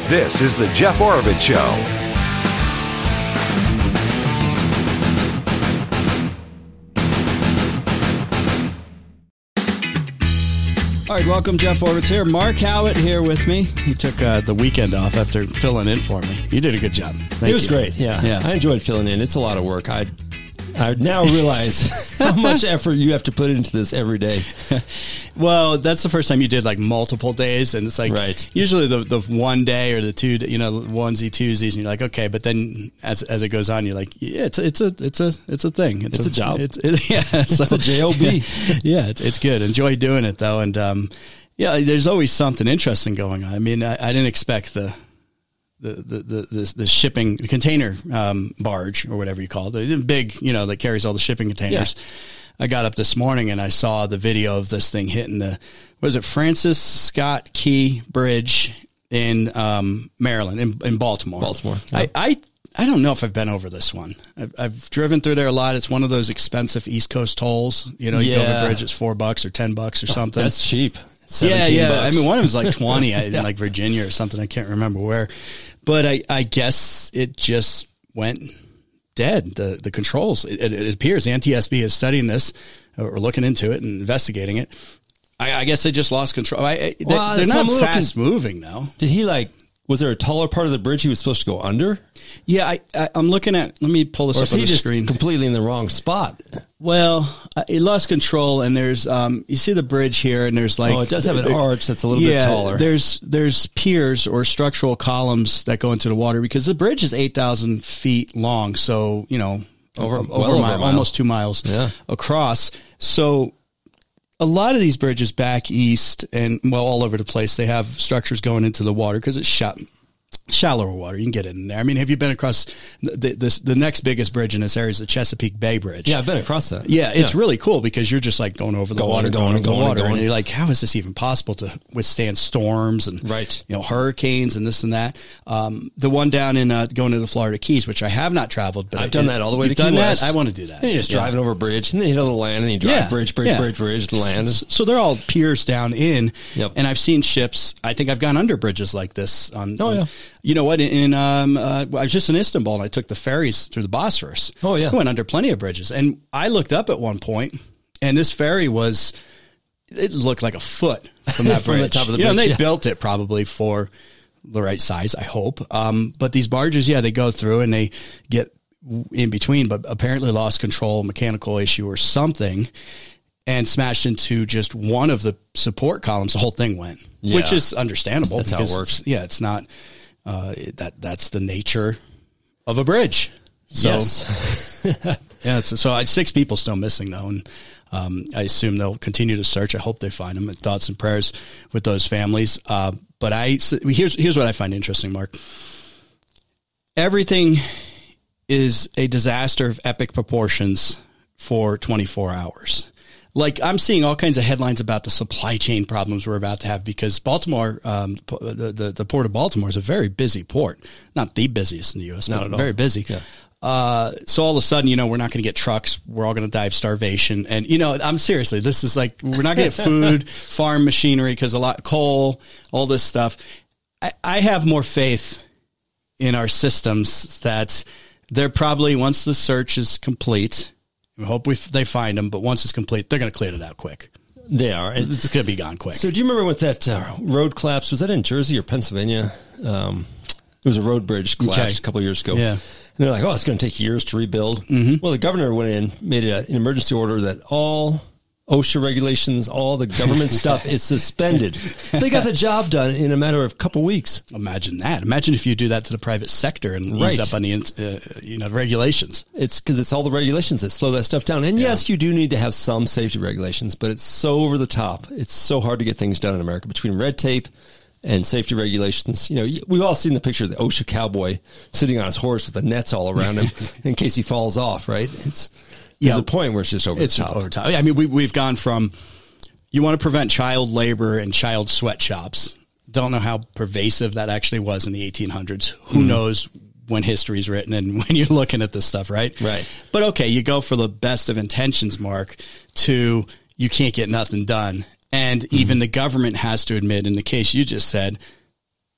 This is the Jeff Oravits Show. All right, welcome, Jeff Oravits here. Mark Howitt here with me. He took the weekend off after filling in for me. You did a good job. It was great, yeah. I enjoyed filling in. It's a lot of work. I now realize how much effort you have to put into this every day. Well, that's the first time you did like multiple days, and it's like usually the one day or the two, onesie twosies, and you're like, okay, but then as it goes on, you're like, yeah, it's a thing. It's a job. It's a job. Yeah, it's good. Enjoy doing it though, and there's always something interesting going on. I mean, I didn't expect the shipping container barge or whatever you call it, the big, that carries all the shipping containers. Yeah. I got up this morning and I saw the video of this thing hitting Francis Scott Key Bridge in Maryland, in Baltimore. Yeah. I don't know if I've been over this one. I've driven through there a lot. It's one of those expensive East Coast tolls. You go over the bridge, it's $4 or $10 or something. That's cheap. Yeah. Bucks. I mean, one of them was like 20 in like Virginia or something. I can't remember where, but I guess it just went dead. The controls. It appears NTSB is studying this or looking into it and investigating it. I guess they just lost control. They're not fast moving though. Did he was there a taller part of the bridge he was supposed to go under? Yeah, I'm looking at. Let me pull this up on the screen. Completely in the wrong spot. Well, it lost control, and there's you see the bridge here, and there's it does have an arch that's a little bit taller. There's piers or structural columns that go into the water because the bridge is 8,000 feet long, so over a mile, almost 2 miles across. So a lot of these bridges back east and all over the place, they have structures going into the water because it's shallower water. You can get in there. I mean, have you been across the next biggest bridge in this area is the Chesapeake Bay Bridge? Yeah, I've been across that. Yeah, it's really cool because you're just like going over the water, and you're like, how is this even possible to withstand storms and hurricanes and this and that? The one down in going to the Florida Keys, which I have not traveled, but I've done that all the way to Key West. I want to do that. And you're just driving over a bridge, and then you hit a little land, and you drive bridge to land. So they're all piers down in, and I've seen ships. I think I've gone under bridges like this you know what? I was just in Istanbul and I took the ferries through the Bosphorus. Oh, yeah. I went under plenty of bridges. And I looked up at one point and this ferry it looked like a foot from that from bridge. The top of the bridge. And they built it probably for the right size, I hope. But these barges, they go through and they get in between, but apparently lost control, mechanical issue or something, and smashed into just one of the support columns. The whole thing went, which is understandable. That's how it works. Yeah, it's not that's the nature of a bridge. So, yes. So 6 people still missing though, and I assume they'll continue to search. I hope they find them. Thoughts and prayers with those families. But here's what I find interesting, Mark. Everything is a disaster of epic proportions for 24 hours. Like I'm seeing all kinds of headlines about the supply chain problems we're about to have because Baltimore, the port of Baltimore is a very busy port, not the busiest in the U.S., but very busy. Yeah. So all of a sudden, we're not going to get trucks. We're all going to die of starvation. And, I'm seriously, this is like, we're not going to get food, farm machinery, because coal, all this stuff. I have more faith in our systems that they're probably, once the search is complete, we hope they find them, but once it's complete, they're going to clear it out quick. They are. It's going to be gone quick. So do you remember what that road collapse, was that in Jersey or Pennsylvania? It was a road bridge collapsed a couple of years ago. Yeah. And they're like, it's going to take years to rebuild. Mm-hmm. Well, the governor went in, made an emergency order that all OSHA regulations, all the government stuff is suspended. They got the job done in a matter of a couple weeks. Imagine that. Imagine if you do that to the private sector and ease up on the regulations. It's because it's all the regulations that slow that stuff down. And yes, you do need to have some safety regulations, but it's so over the top. It's so hard to get things done in America between red tape and safety regulations. We've all seen the picture of the OSHA cowboy sitting on his horse with the nets all around him in case he falls off, right? There's a point where it's just over the top. I mean, we've gone from, you want to prevent child labor and child sweatshops. Don't know how pervasive that actually was in the 1800s. Who knows when history's written and when you're looking at this stuff, right? Right. But okay, you go for the best of intentions, Mark, to you can't get nothing done. And even the government has to admit, in the case you just said,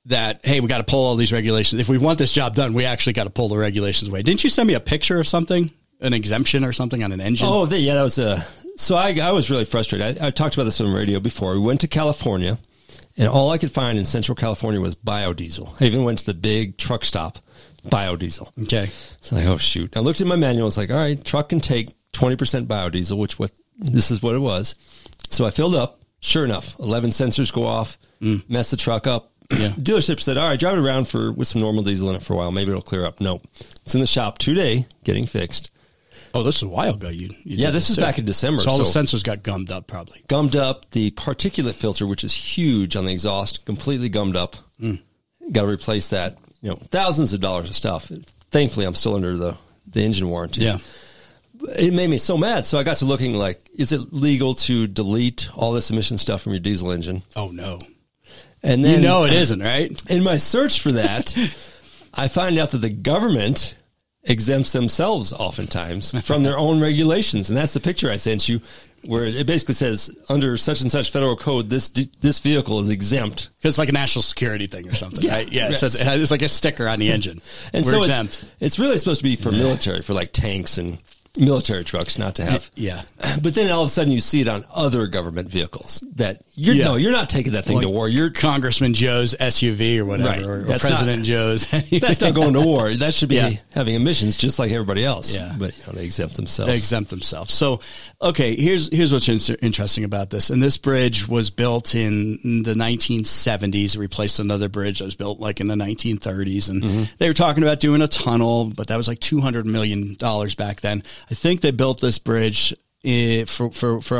that, hey, we got to pull all these regulations. If we want this job done, we actually got to pull the regulations away. Didn't you send me a picture or something, an exemption or something on an engine? Oh, yeah, that was so I was really frustrated. I talked about this on the radio before. We went to California, and all I could find in Central California was biodiesel. I even went to the big truck stop, biodiesel. Okay. So like, oh, shoot. I looked at my manual. It's like, all right, truck can take 20% biodiesel, this is what it was. So I filled up. Sure enough, 11 sensors go off, mess the truck up. Yeah. Dealership said, all right, drive it around with some normal diesel in it for a while. Maybe it'll clear up. Nope. It's in the shop today, getting fixed. Oh, this is a while ago. You Yeah, this is back in December. So all the sensors got gummed up probably. Gummed up. The particulate filter, which is huge on the exhaust, completely gummed up. Got to replace that. Thousands of dollars of stuff. Thankfully, I'm still under the engine warranty. Yeah. It made me so mad. So I got to looking like, is it legal to delete all this emission stuff from your diesel engine? Oh, no. And then, it isn't, right? In my search for that, I find out that the government exempts themselves oftentimes from their own regulations. And that's the picture I sent you, where it basically says, under such and such federal code, this vehicle is exempt. Because it's like a national security thing or something, Yeah, right? Yeah, yes. it's like a sticker on the engine. And We're so exempt. it's really supposed to be for military, for like tanks and military trucks, not to have. Yeah. But then all of a sudden you see it on other government vehicles that you're not taking that thing Like to war. You're Congressman Joe's SUV or whatever, Right. or That's President not- Joe's. that's not going to war. That should be Yeah. having emissions just like everybody else. Yeah. But they exempt themselves. They exempt themselves. So, okay, here's what's interesting about this. And this bridge was built in the 1970s. It replaced another bridge that was built like in the 1930s. And they were talking about doing a tunnel, but that was like $200 million back then. I think they built this bridge for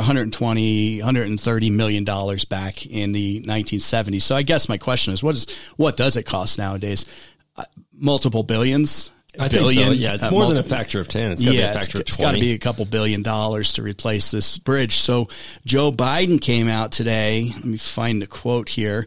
$130 million back in the 1970s. So I guess my question is, what does it cost nowadays? Multiple billions? I think so. Yeah, it's more than a factor of 10. It's got to be a factor of 20. It's got to be a couple $1 billion to replace this bridge. So Joe Biden came out today. Let me find the quote here.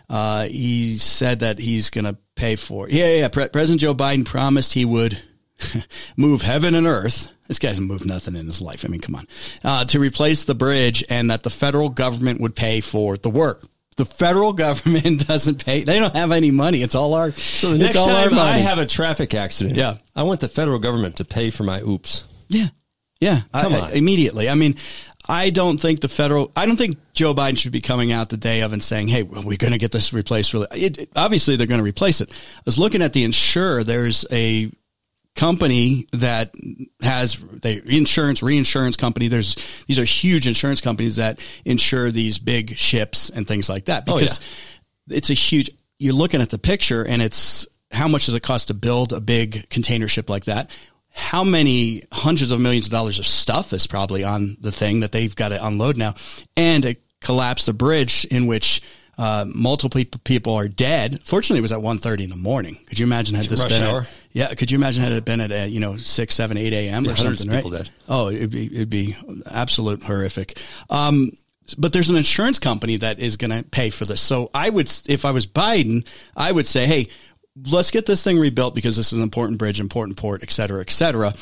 He said that he's going to pay for it. President Joe Biden promised he would move heaven and earth. This guy hasn't moved nothing in his life. I mean, come on. To replace the bridge, and that the federal government would pay for the work. The federal government doesn't pay. They don't have any money. It's all our. So the next time I have a traffic accident, Yeah. I want the federal government to pay for my oops. Yeah. Come on. Immediately. I mean, I don't think Joe Biden should be coming out the day of and saying, hey, we're going to get this replaced. Obviously, they're going to replace it. I was looking at the insurer. There's a company that has reinsurance company. These are huge insurance companies that insure these big ships and things like that, because it's a huge, you're looking at the picture and it's how much does it cost to build a big container ship like that? How many hundreds of millions of dollars of stuff is probably on the thing that they've got to unload now, and to collapse the bridge in which multiple people are dead. Fortunately, it was at 1:30 in the morning. Could you imagine had this Rush been hour? Could you imagine had it been at 6, 7, 8 a.m. or hundreds something? of Right? people dead. Oh, it'd be absolute horrific. But there's an insurance company that is going to pay for this. So if I was Biden, I would say, hey, let's get this thing rebuilt because this is an important bridge, important port, et cetera, et cetera.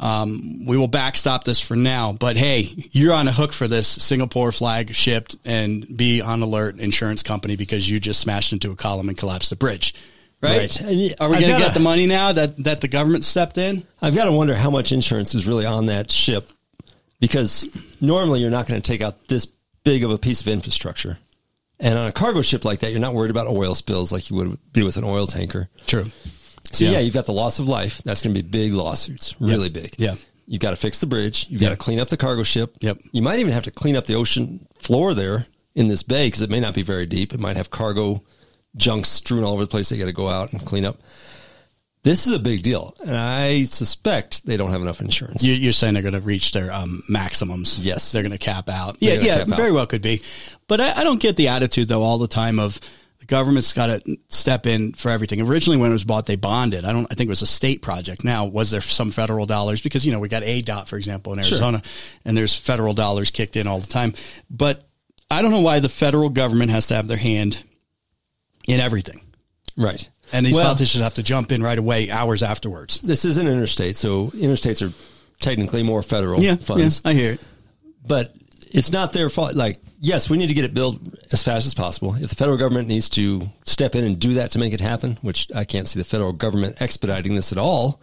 We will backstop this for now, but hey, you're on a hook for this Singapore flag shipped, and be on alert, insurance company, because you just smashed into a column and collapsed the bridge. Right? Are we going to get the money now that the government stepped in? I've got to wonder how much insurance is really on that ship, because normally you're not going to take out this big of a piece of infrastructure. And on a cargo ship like that, you're not worried about oil spills like you would be with an oil tanker. True. So you've got the loss of life. That's going to be big lawsuits, really big. Yeah. You've got to fix the bridge. You've got to clean up the cargo ship. Yep. You might even have to clean up the ocean floor there in this bay, because it may not be very deep. It might have cargo junk strewn all over the place. They got to go out and clean up. This is a big deal, and I suspect they don't have enough insurance. You're saying they're going to reach their maximums. Yes. They're going to cap out. They're gonna Yeah, cap out. very well could be. But I don't get the attitude, though, all the time of the government's got to step in for everything. Originally, when it was bought, they bonded. I think it was a state project. Now, was there some federal dollars? Because, we got ADOT, for example, in Arizona, and there's federal dollars kicked in all the time. But I don't know why the federal government has to have their hand in everything. Right. And these politicians have to jump in right away, hours afterwards. This is an interstate, so interstates are technically more federal funds. Yeah, I hear it. But it's not their fault. Like, yes, we need to get it built as fast as possible. If the federal government needs to step in and do that to make it happen, which I can't see the federal government expediting this at all,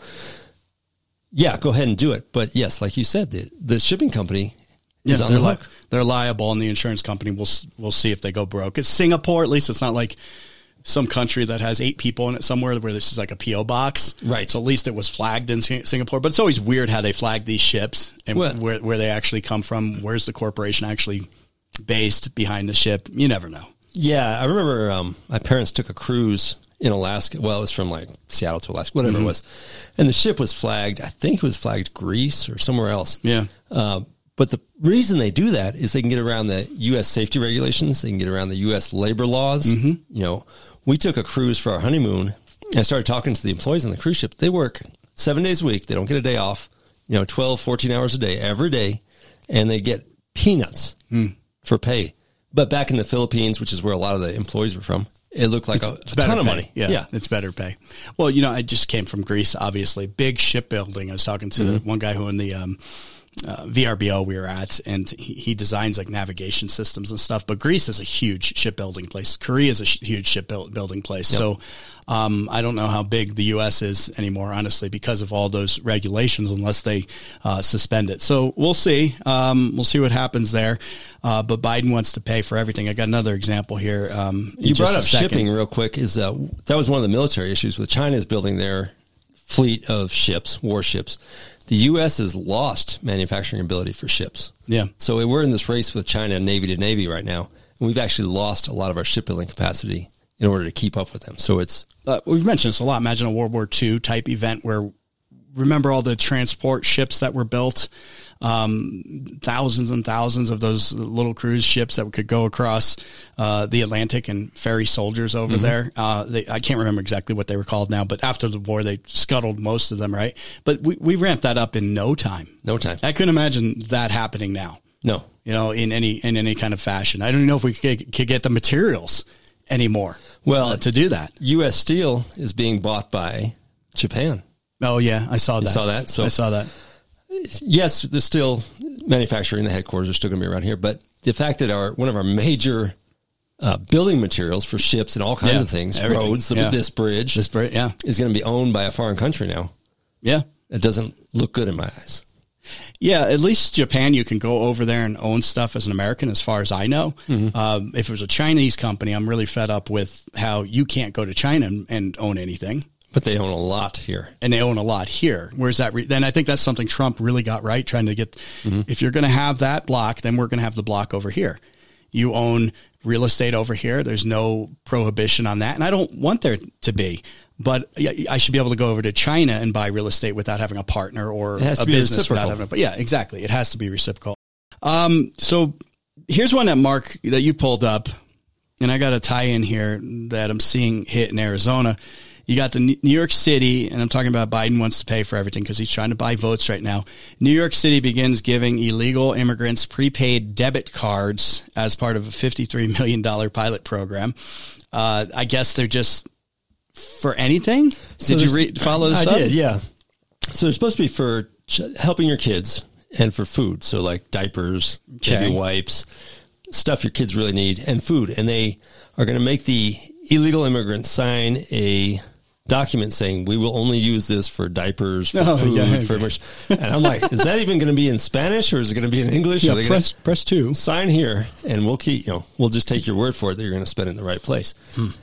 yeah, go ahead and do it. But yes, like you said, the shipping company is on the hook. They're liable, and the insurance company will see if they go broke. It's Singapore, at least it's not like some country that has 8 people in it somewhere where this is like a P.O. box. Right. So at least it was flagged in Singapore. But it's always weird how they flag these ships and where they actually come from. Where's the corporation actually based behind the ship? You never know. Yeah, I remember my parents took a cruise in Alaska. Well, it was from like Seattle to Alaska, whatever it was. And the ship was flagged. I think it was flagged Greece or somewhere else. Yeah. But the reason they do that is they can get around the U.S. safety regulations. They can get around the U.S. labor laws. You know, we took a cruise for our honeymoon, and I started talking to the employees on the cruise ship. They work 7 days a week. They don't get a day off, 12, 14 hours a day, every day, and they get peanuts for pay. But back in the Philippines, which is where a lot of the employees were from, it looked like a ton of money. Yeah, it's better pay. Well, I just came from Greece, obviously. Big shipbuilding. I was talking to the one guy who in the VRBO we were at, and he designs like navigation systems and stuff. But Greece is a huge shipbuilding place. Korea is a huge shipbuilding place. Yep. So I don't know how big the U.S. is anymore, honestly, because of all those regulations, unless they suspend it. So we'll see. We'll see what happens there. But Biden wants to pay for everything. I got another example here. You brought up shipping real quick. That was one of the military issues with China is building their fleet of ships, warships. The U.S. has lost manufacturing ability for ships. Yeah. So we're in this race with China, Navy to Navy right now. And we've actually lost a lot of our shipbuilding capacity in order to keep up with them. So it's... we've mentioned this a lot. Imagine a World War II type event where, remember all the transport ships that were built? Thousands and thousands of those little cruise ships that could go across the Atlantic and ferry soldiers over there. I can't remember exactly what they were called now, but after the war, they scuttled most of them, right? But we ramped that up in no time. No time. I couldn't imagine that happening now. No. In any kind of fashion. I don't even know if we could get the materials anymore. Well, to do that. U.S. Steel is being bought by Japan. Oh yeah, I saw that. You saw that? So I saw that. Yes, there's still manufacturing. The headquarters are still going to be around here, but the fact that one of our major building materials for ships and all kinds of things, everything. Roads, this bridge, is going to be owned by a foreign country now. Yeah, it doesn't look good in my eyes. Yeah, at least Japan, you can go over there and own stuff as an American, as far as I know. If it was a Chinese company, I'm really fed up with how you can't go to China and own anything. But they own a lot here. And they own a lot here. Where's that? Then I think that's something Trump really got right, trying to get, if you're going to have that block, then we're going to have the block over here. You own real estate over here. There's no prohibition on that. And I don't want there to be. But I should be able to go over to China and buy real estate without having a partner or a business without having but yeah, exactly. It has to be reciprocal. So here's one that you pulled up, and I got a tie in here that I'm seeing hit in Arizona. You got the New York City, and I'm talking about Biden wants to pay for everything because he's trying to buy votes right now. New York City begins giving illegal immigrants prepaid debit cards as part of a $53 million pilot program. I guess they're just for anything. So did you follow this up? I did, yeah. So they're supposed to be for helping your kids and for food. So like diapers, baby wipes, stuff your kids really need, and food. And they are going to make the illegal immigrants sign a document saying we will only use this for diapers, for food, for and I'm like, is that even going to be in Spanish or is it going to be in English? Yeah, press 2. Sign here, and we'll we'll just take your word for it that you're going to spend it in the right place.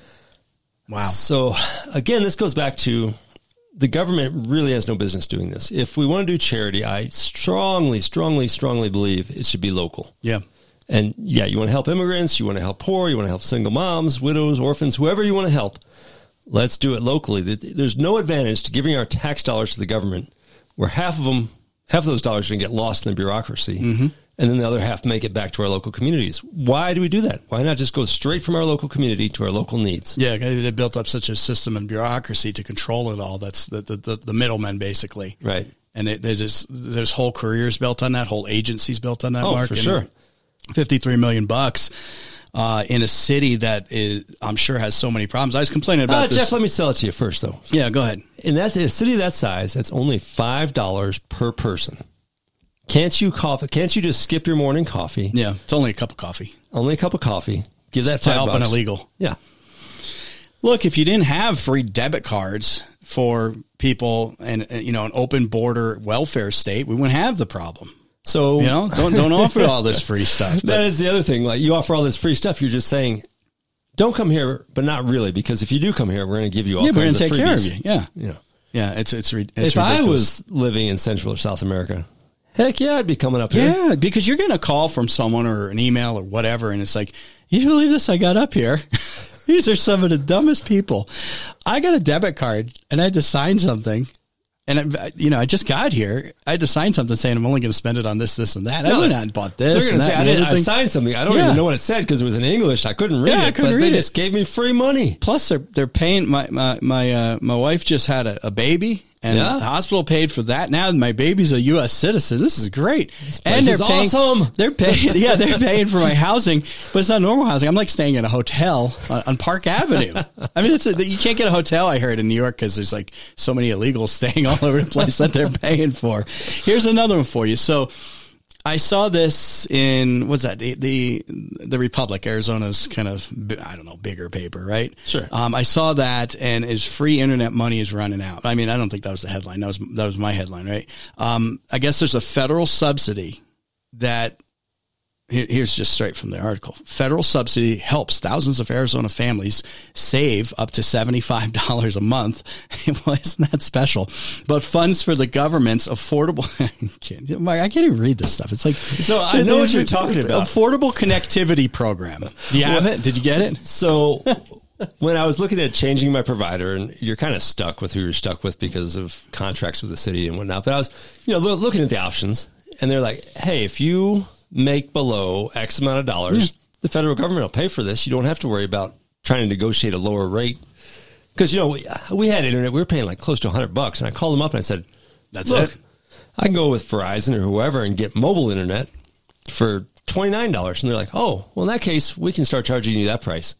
Wow. So again, this goes back to the government really has no business doing this. If we want to do charity, I strongly, strongly, strongly believe it should be local. Yeah. And yeah, you want to help immigrants, you want to help poor, you want to help single moms, widows, orphans, whoever you want to help. Let's do it locally. There's no advantage to giving our tax dollars to the government where half of those dollars are going to get lost in the bureaucracy. And then the other half make it back to our local communities. Why do we do that? Why not just go straight from our local community to our local needs? Yeah, they built up such a system and bureaucracy to control it all. That's the middlemen, basically. Right. And there's whole careers built on that, whole agencies built on that, Mark. For sure. $53 million in a city that I'm sure has so many problems. I was complaining about this. Jeff, let me sell it to you first, though. Yeah, go ahead. In a city that size, that's only $5 per person Can't you just skip your morning coffee? Yeah, it's only a cup of coffee. Only a cup of coffee. Give that to $5. help an illegal. Yeah. Look, if you didn't have free debit cards for people and an open border welfare state, we wouldn't have the problem. So don't offer all this free stuff. That is the other thing. Like, you offer all this free stuff, you're just saying, don't come here, but not really, because if you do come here, we're going to give you all kinds of freebies. We're going to take care of you. Yeah. Yeah, it's if ridiculous. I was living in Central or South America, heck yeah, I'd be coming up here. Yeah, because you're getting a call from someone or an email or whatever, and it's like, you believe this? I got up here. These are some of the dumbest people. I got a debit card, and I had to sign something. And, I just got here. I had to sign something saying I'm only going to spend it on this, this, and that. I went out and bought this. They're going to say, I signed something. I don't even know what it said because it was in English. I couldn't read it, but they just gave me free money. Plus, they're paying. My wife just had a baby, and the hospital paid for that. Now my baby's a U.S. citizen. This is great. And they're paying. Awesome. They're paying. Yeah, they're paying for my housing, but it's not normal housing. I'm like staying in a hotel on Park Avenue. I mean, you can't get a hotel. I heard in New York because there's like so many illegals staying all over the place that they're paying for. Here's another one for you. So I saw this in, what's that? The Republic, Arizona's kind of, I don't know, bigger paper, right? Sure. I saw that, and is free internet money is running out. I mean, I don't think that was the headline. That was my headline, right? I guess there's a federal subsidy that, here's just straight from the article. Federal subsidy helps thousands of Arizona families save up to $75 a month. Well, isn't that special? But funds for the government's affordable, I can't even read this stuff. It's like, so I know what you're talking about. Affordable connectivity program. Do you have it? Did you get it? So when I was looking at changing my provider, and you're kind of stuck with who you're stuck with because of contracts with the city and whatnot, but I was, looking at the options, and they're like, hey, if you make below X amount of dollars, the federal government will pay for this. You don't have to worry about trying to negotiate a lower rate. Because, we had internet. We were paying like close to $100. And I called them up and I said, Look, it. I can go with Verizon or whoever and get mobile internet for $29. And they're like, oh, well, in that case, we can start charging you that price.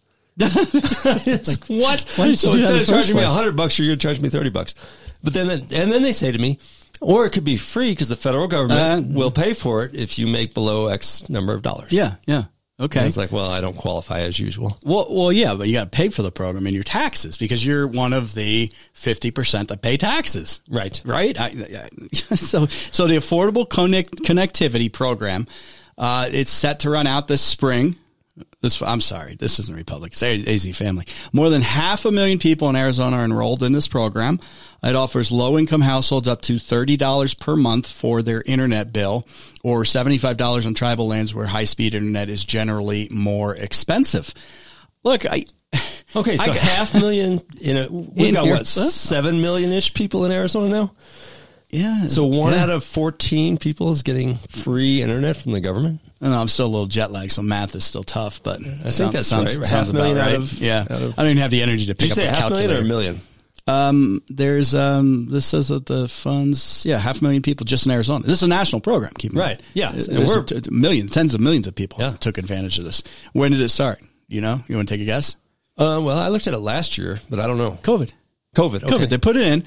Like, what? Why did you do that instead of charging me $100, you're going to charge me $30. But then they say to me, or it could be free because the federal government will pay for it if you make below X number of dollars. Yeah, yeah. Okay. And it's like, well, I don't qualify as usual. Well, yeah, but you got to pay for the program in your taxes because you're one of the 50% that pay taxes. Right. Right? So the Affordable Connectivity Program, it's set to run out this spring. I'm sorry, this isn't Republic. It's AZ Family. More than 500,000 people in Arizona are enrolled in this program. It offers low-income households up to $30 per month for their internet bill, or $75 on tribal lands where high-speed internet is generally more expensive. Look, so 500,000 we got what, 7 million-ish people in Arizona now? Yeah. So one out of 14 people is getting free internet from the government? I don't know, I'm still a little jet lagged, so math is still tough, but I think that sounds right. Sounds about right. I don't even have the energy to pick up a calculator. Did you say 500,000 or a million? There's this says that the funds, 500,000 people just in Arizona. This is a national program. Keep in mind. Right. Yeah. And we're millions, tens of millions of people took advantage of this. When did it start? You want to take a guess? Well, I looked at it last year, but I don't know. COVID. Okay. They put it in.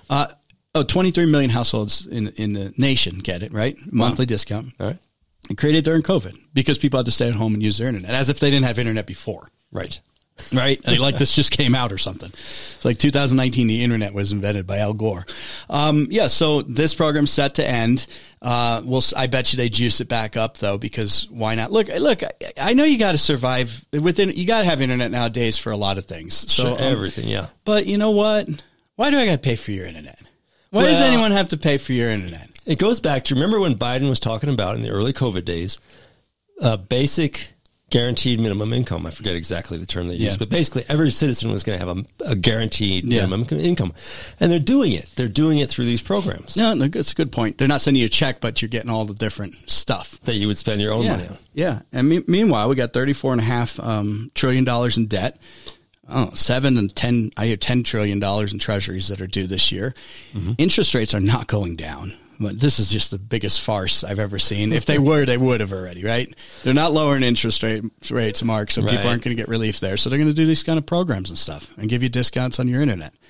23 million households in the nation get it, right? Monthly discount. All right. And created during COVID because people had to stay at home and use their internet as if they didn't have internet before. Right. Right? Like this just came out or something. It's like 2019, the internet was invented by Al Gore. So this program's set to end. I bet you they juice it back up though, because why not? Look, I know you got to survive you got to have internet nowadays for a lot of things. So everything. Yeah. But you know what? Why do I got to pay for your internet? Why does anyone have to pay for your internet? It goes back to, remember when Biden was talking about in the early COVID days, basic guaranteed minimum income. I forget exactly the term they used, but basically every citizen was going to have a guaranteed minimum income. And they're doing it. They're doing it through these programs. No, that's a good point. They're not sending you a check, but you're getting all the different stuff that you would spend your own money on. Yeah. And meanwhile, we got $34.5 trillion in debt. $10 trillion in treasuries that are due this year. Mm-hmm. Interest rates are not going down. But this is just the biggest farce I've ever seen. If they were, they would have already, right? They're not lowering interest rates, Mark, so people aren't going to get relief there. So they're going to do these kind of programs and stuff and give you discounts on your internet.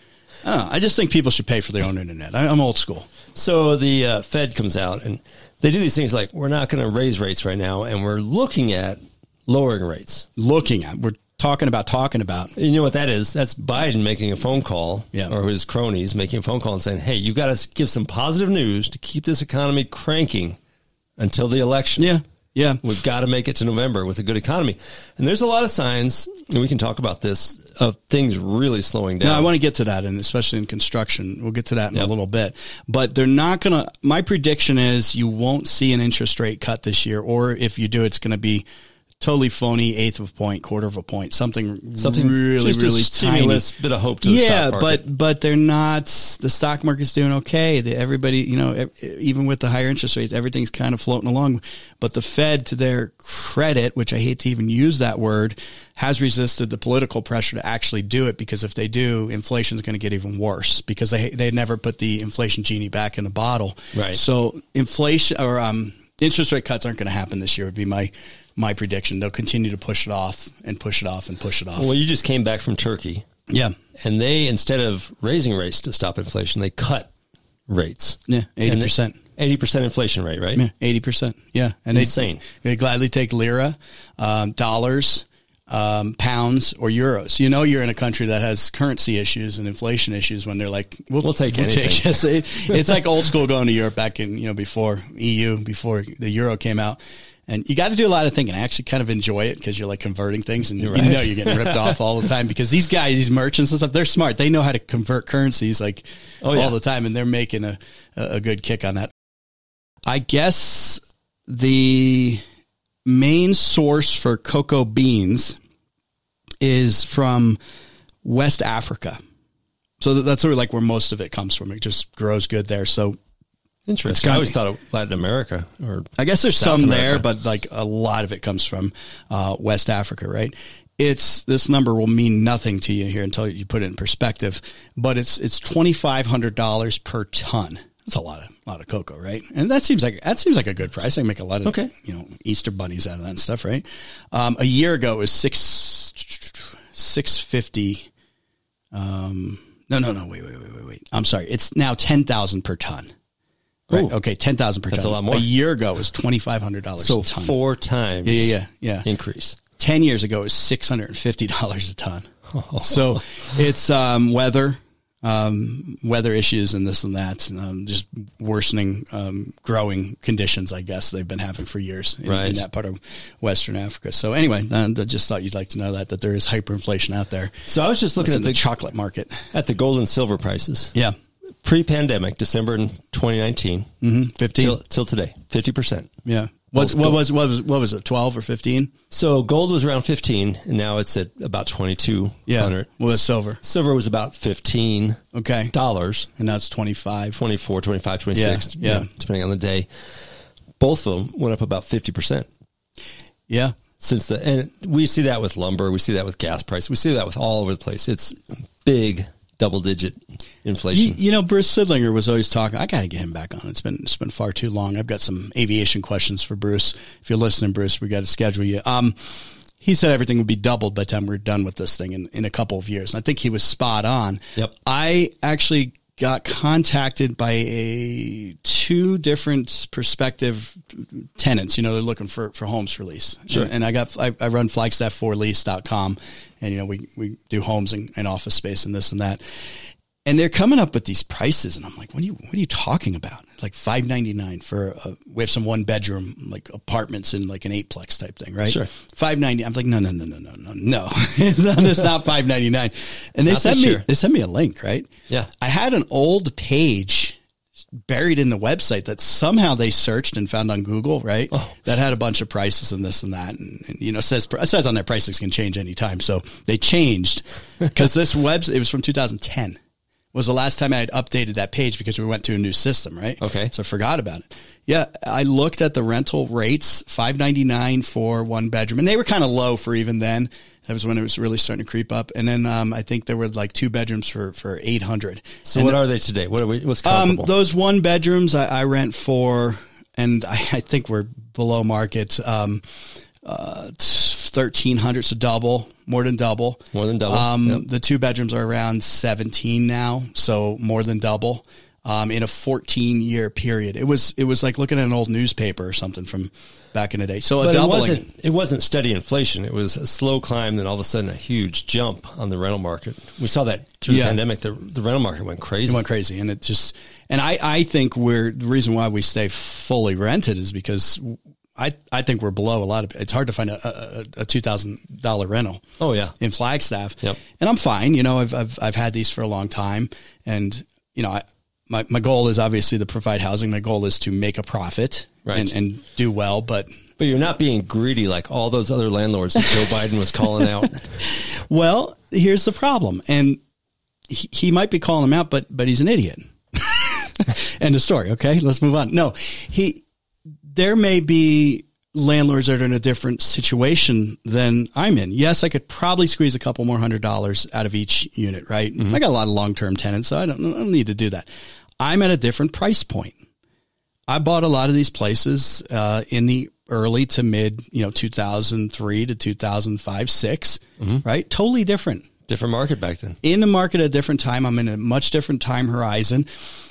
I don't know. I just think people should pay for their own internet. I'm old school. So the Fed comes out and they do these things like, we're not going to raise rates right now, and we're looking at lowering rates. We're talking about. You know what that is? That's Biden making a phone call, or his cronies making a phone call and saying, hey, you got to give some positive news to keep this economy cranking until the election. Yeah. We've got to make it to November with a good economy. And there's a lot of signs, and we can talk about this, of things really slowing down. No, I want to get to that, and especially in construction. We'll get to that in a little bit. But they're not going to – my prediction is you won't see an interest rate cut this year, or if you do, it's going to be totally phony, eighth of a point, quarter of a point, something really, just really a stimulus, tiny. bit of hope to the stock market. but they're not. The stock market's doing okay. Everybody, even with the higher interest rates, everything's kind of floating along. But the Fed, to their credit, which I hate to even use that word, has resisted the political pressure to actually do it, because if they do, inflation's going to get even worse, because they never put the inflation genie back in the bottle. Right. So inflation or interest rate cuts aren't going to happen this year, would be my prediction. They'll continue to push it off and push it off and push it off. Well, you just came back from Turkey. Yeah. And they, instead of raising rates to stop inflation, they cut rates. Yeah, 80%. 80% inflation rate, right? Yeah, 80%. Yeah. And insane. They gladly take lira, dollars, pounds, or euros. You're in a country that has currency issues and inflation issues when they're like, we'll take anything. It's like old school going to Europe back in, before before the euro came out. And you got to do a lot of thinking. I actually kind of enjoy it, because you're like converting things, and you're getting ripped off all the time, because these guys, these merchants and stuff, they're smart. They know how to convert currencies all the time, and they're making a good kick on that. I guess the main source for cocoa beans is from West Africa. So that's sort of like where most of it comes from. It just grows good there. So interesting. I always thought of Latin America, or I guess there's South some America there, but like a lot of it comes from West Africa, right? This number will mean nothing to you here until you put it in perspective, but it's $2,500 per ton. That's a lot of cocoa, right? And that seems like a good price. I can make a lot of Easter bunnies out of that and stuff, right? A year ago it was $650. No, wait. I'm sorry. It's now $10,000 per ton. Right. Ooh. Okay, $10,000 per ton. That's a lot more. A year ago it was $2,500 so a ton. 4 times. Yeah. Increase. 10 years ago it was $650 a ton. So it's weather issues and this and that, just worsening growing conditions, I guess, they've been having for years in that part of Western Africa. So anyway, I just thought you'd like to know that there is hyperinflation out there. So I was just looking at the chocolate market, at the gold and silver prices. Yeah. Pre-pandemic, December in 2019, 15 till today, 50%. Yeah. What was it? 12 or 15? So gold was around 15, and now it's at about 2,200. Yeah. Well, silver. Silver was about $15. Okay. Dollars, and now it's 25, 24, 25, 26. Yeah. Depending on the day. Both of them went up about 50%. Yeah. And we see that with lumber. We see that with gas price. We see that with all over the place. It's big double-digit inflation. Bruce Sidlinger was always talking. I got to get him back on. It's been far too long. I've got some aviation questions for Bruce. If you're listening, Bruce, we got to schedule you. He said everything would be doubled by the time we're done with this thing in a couple of years. And I think he was spot on. Yep. I actually got contacted by 2 different prospective tenants. They're looking for homes for lease. Sure. And I run flagstaff4lease.com, and we do homes and office space and this and that. And they're coming up with these prices, and I'm like, what are you talking about? Like $599 for we have some 1-bedroom like apartments in like an 8-plex type thing, right? Sure. $590. I'm like, no, it's not $599. And they sent me a link, right? Yeah. I had an old page buried in the website that somehow they searched and found on Google, right? Oh. That had a bunch of prices and this and that, and says on their prices can change anytime. So they changed because this website, it was from 2010. Was the last time I had updated that page because we went to a new system, right? Okay. So I forgot about it. Yeah, I looked at the rental rates, $599 for 1-bedroom, and they were kind of low for even then. That was when it was really starting to creep up. And then I think there were like 2 bedrooms for $800. So what are they today? What's comparable? Those 1-bedrooms I rent for, and I think we're below market, 1,300, so double, more than double. More than double. Yep. The 2 bedrooms are around 17 now, so more than double. In a 14-year period. It was like looking at an old newspaper or something from back in the day. So a doubling. It wasn't steady inflation. It was a slow climb, then all of a sudden a huge jump on the rental market. We saw that through the pandemic. The rental market went crazy. It went crazy. And I think the reason why we stay fully rented is because I think we're below a lot of, it's hard to find a $2,000 rental. Oh yeah. In Flagstaff. Yep. And I'm fine. You know, I've had these for a long time, and you know, my goal is obviously to provide housing. My goal is to make a profit and do well, but you're not being greedy like all those other landlords that Joe Biden was calling out. Well, here's the problem. And he might be calling them out, but he's an idiot. End of story. Okay. Let's move on. No, there may be landlords that are in a different situation than I'm in. Yes, I could probably squeeze a couple more $100 out of each unit, right? Mm-hmm. I got a lot of long-term tenants, so I don't need to do that. I'm at a different price point. I bought a lot of these places in the early to mid, 2003 to 2005, 6, right? Totally different. Different market back then. In the market at a different time. I'm in a much different time horizon.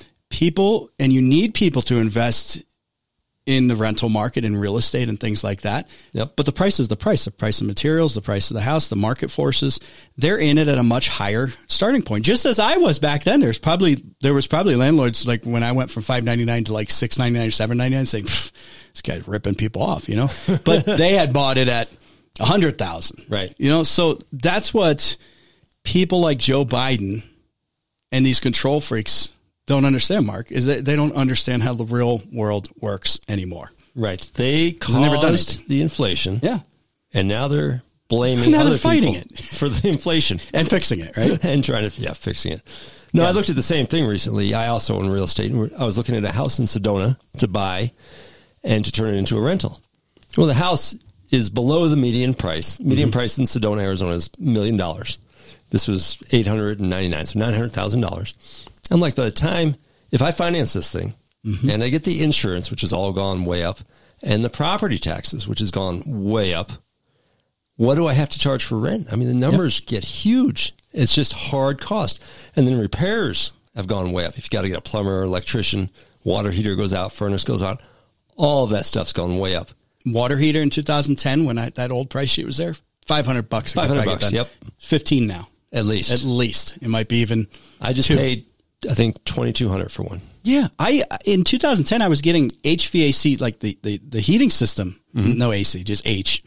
And you need people to invest in the rental market, in real estate and things like that. Yep. But the price is the price of materials, the price of the house, the market forces, they're in it at a much higher starting point. Just as I was back then, there was probably landlords like when I went from $599 to like $699 or $799 saying, this guy's ripping people off, but they had bought it at $100,000. Right. So that's what people like Joe Biden and these control freaks don't understand, Mark, is that they don't understand how the real world works anymore. Right. They caused the inflation. Yeah. And now they're blaming other fighting people for the inflation. And fixing it, right? And trying to, fixing it. No, I looked at the same thing recently. I also own real estate. And I was looking at a house in Sedona to buy and to turn it into a rental. Well, the house is below the median price. Median price in Sedona, Arizona is $1 million. This was $899,000, so $900,000. I'm like, by the time, if I finance this thing and I get the insurance, which has all gone way up, and the property taxes, which has gone way up, what do I have to charge for rent? I mean, the numbers get huge. It's just hard cost. And then repairs have gone way up. If you got to get a plumber or electrician, water heater goes out, furnace goes out, all of that stuff's gone way up. Water heater in 2010, when that old price sheet was there, $500. $500, yep. 15 now. At least. It might be even I just paid, I think, $2,200 for one. Yeah. In 2010, I was getting HVAC, like the heating system. No AC, just H.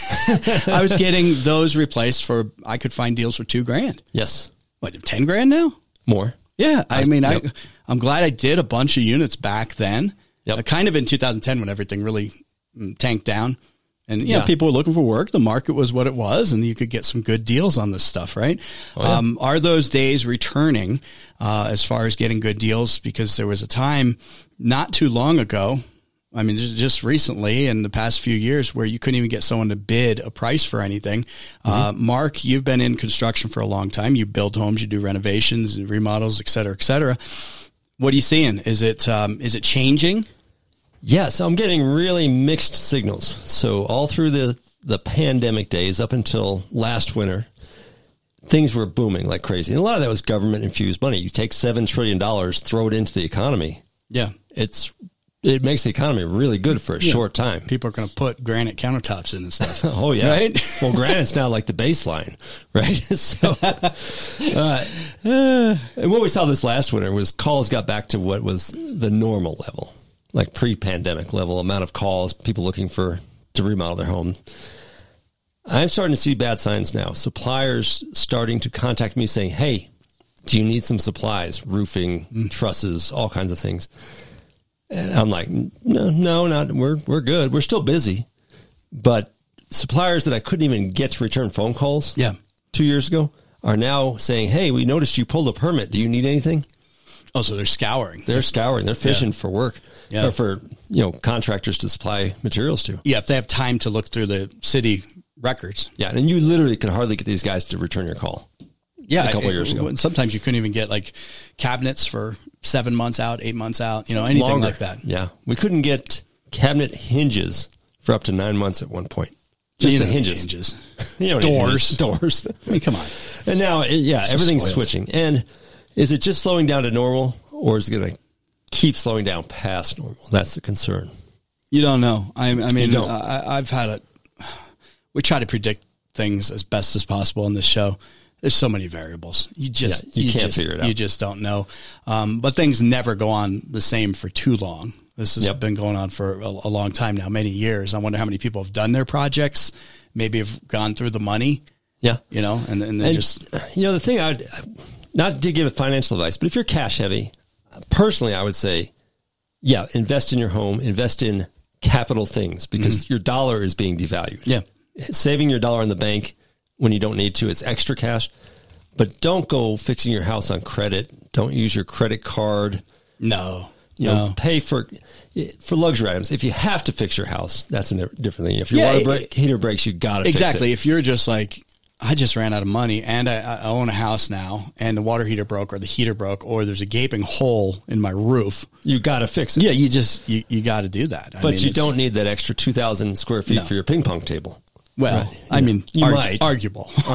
I was getting those replaced I could find deals for $2,000. Yes. What, $10,000 now? More. Yeah. I'm glad I did a bunch of units back then. Yep. Kind of in 2010 when everything really tanked down. And, people were looking for work. The market was what it was, and you could get some good deals on this stuff, right? Oh, yeah. Are those days returning as far as getting good deals? Because there was a time not too long ago, I mean, just recently in the past few years, where you couldn't even get someone to bid a price for anything. Mark, you've been in construction for a long time. You build homes, you do renovations and remodels, et cetera, et cetera. What are you seeing? Is it changing? Yeah, so I'm getting really mixed signals. So all through the pandemic days up until last winter, things were booming like crazy. And a lot of that was government-infused money. You take $7 trillion, throw it into the economy. Yeah. It makes the economy really good for a short time. People are going to put granite countertops in and stuff. Oh, yeah. Right? Well, granite's now like the baseline, right? So, and what we saw this last winter was calls got back to what was the normal level. Like pre-pandemic level amount of calls, people looking to remodel their home. I'm starting to see bad signs now. Suppliers starting to contact me saying, hey, do you need some supplies? Roofing, trusses, all kinds of things. And I'm like, no, not, we're good. We're still busy. But suppliers that I couldn't even get to return phone calls 2 years ago are now saying, hey, we noticed you pulled a permit. Do you need anything? Oh, so they're scouring. They're scouring. They're fishing for work. Yeah. Or for, contractors to supply materials to. Yeah, if they have time to look through the city records. Yeah, and you literally could hardly get these guys to return your call. Yeah, a couple of years ago. And sometimes you couldn't even get like cabinets for 7 months out, 8 months out, anything longer. Like that. Yeah, we couldn't get cabinet hinges for up to 9 months at one point. Just You the know, hinges. You know, doors. I mean, come on. And now, everything's spoiled. switching. And is it just slowing down to normal, or is it going to keep slowing down past normal? That's the concern. You don't know. I mean, You don't. I've had it. We try to predict things as best as possible in this show. There's so many variables. You can't figure it out. You just don't know. But things never go on the same for too long. This has been going on for a long time now, many years. I wonder how many people have done their projects, maybe have gone through the money. Yeah. You know, and they just. You know, the thing not to give financial advice, but if you're cash heavy, personally, I would say, invest in your home, invest in capital things, because your dollar is being devalued. Yeah. Saving your dollar in the bank when you don't need to, it's extra cash. But don't go fixing your house on credit. Don't use your credit card. No. You know, pay for luxury items. If you have to fix your house, that's a different thing. If your water heater breaks, you got to fix it. Exactly. If you're just like, I just ran out of money and I own a house now and the water heater broke or the heater broke or there's a gaping hole in my roof. You got to fix it. Yeah, you got to do that. But you don't need that extra 2,000 square feet for your ping pong table. Well, right. I mean, you might. arguable. So,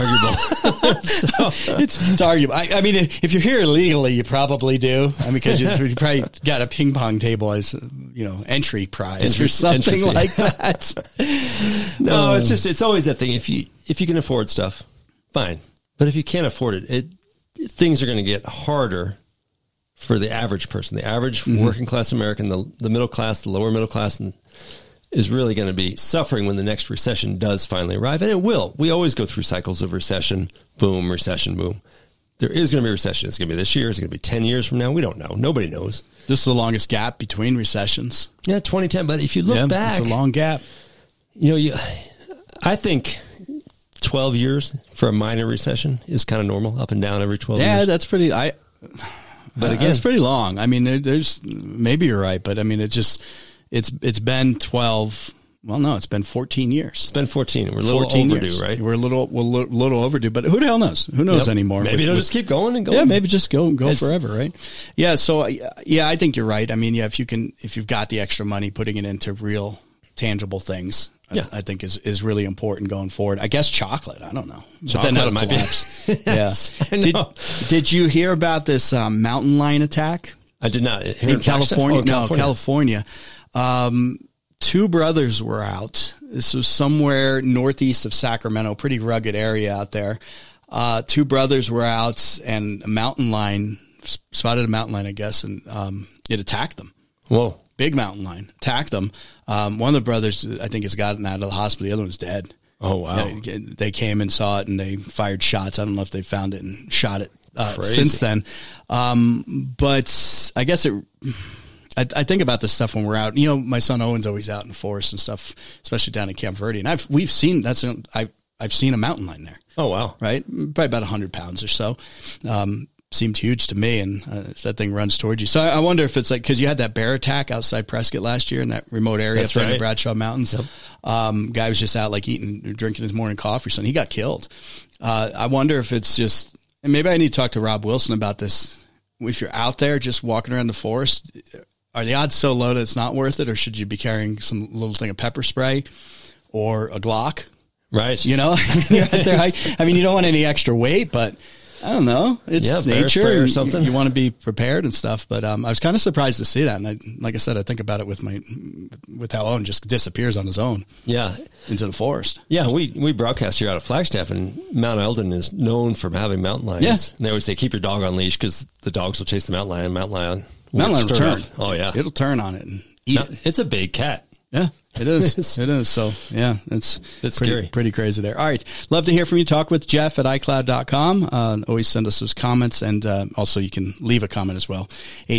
it's arguable. I mean, if you're here illegally, you probably do. I mean, because you probably got a ping pong table as, entry prize or something like that. No, it's always that thing. If you can afford stuff, fine. But if you can't afford it, things are going to get harder for the average person, the average working class American, the middle class, the lower middle class, and is really going to be suffering when the next recession does finally arrive. And it will. We always go through cycles of recession, boom, recession, boom. There is going to be a recession. It's going to be this year. It's going to be 10 years from now. We don't know. Nobody knows. This is the longest gap between recessions. Yeah, 2010. But if you look back. It's a long gap. I think 12 years for a minor recession is kind of normal, up and down every 12 years. Yeah, that's pretty. But again, it's pretty long. I mean, there's maybe you're right, but I mean, it's been 12. Well, no, it's been 14 years. It's been 14. We're a little overdue, years. right? We're a little overdue, but who the hell knows? Who knows anymore? Maybe it'll just keep going and going. Yeah, maybe just go forever, right? Yeah. So I think you're right. I mean, if you've got the extra money, putting it into real tangible things, I think is really important going forward. I guess chocolate. I don't know. But then that'll might collapse. Yes, yeah. Did you hear about this mountain lion attack? I did not. In California? No, California. 2 brothers were out. This was somewhere northeast of Sacramento, pretty rugged area out there. 2 brothers were out and a mountain lion, spotted a mountain lion, I guess, and it attacked them. Whoa. Big mountain lion attacked them. One of the brothers, I think, has gotten out of the hospital. The other one's dead. Oh, wow. They came and saw it and they fired shots. I don't know if they found it and shot it since then. But I guess I think about this stuff when we're out. My son Owen's always out in the forest and stuff, especially down in Camp Verde. And I've seen a mountain lion there. Oh, wow. Right? Probably about 100 pounds or so. Seemed huge to me, and that thing runs towards you. So I wonder if it's like, because you had that bear attack outside Prescott last year in that remote area up there in the Bradshaw Mountains. Yep. Guy was just out like drinking his morning coffee or something. He got killed. I wonder if it's just, and maybe I need to talk to Rob Wilson about this. If you're out there just walking around the forest, are the odds so low that it's not worth it, or should you be carrying some little thing of pepper spray or a Glock? Right. You're out there. I mean, you don't want any extra weight, but I don't know. It's nature or something. You want to be prepared and stuff. But I was kind of surprised to see that. And like I said, I think about it with how Owen just disappears on his own. Yeah. Into the forest. Yeah. We broadcast here out of Flagstaff, and Mount Eldon is known for having mountain lions. Yeah. And they always say, keep your dog on leash because the dogs will chase the mountain lion. Mountain lion will turn. Oh, yeah. It'll turn on it and eat it. It's a big cat. Yeah, it is. It is. So, yeah, it's scary. Pretty crazy there. All right. Love to hear from you. Talk with Jeff at iCloud.com. Always send us those comments. And also you can leave a comment as well.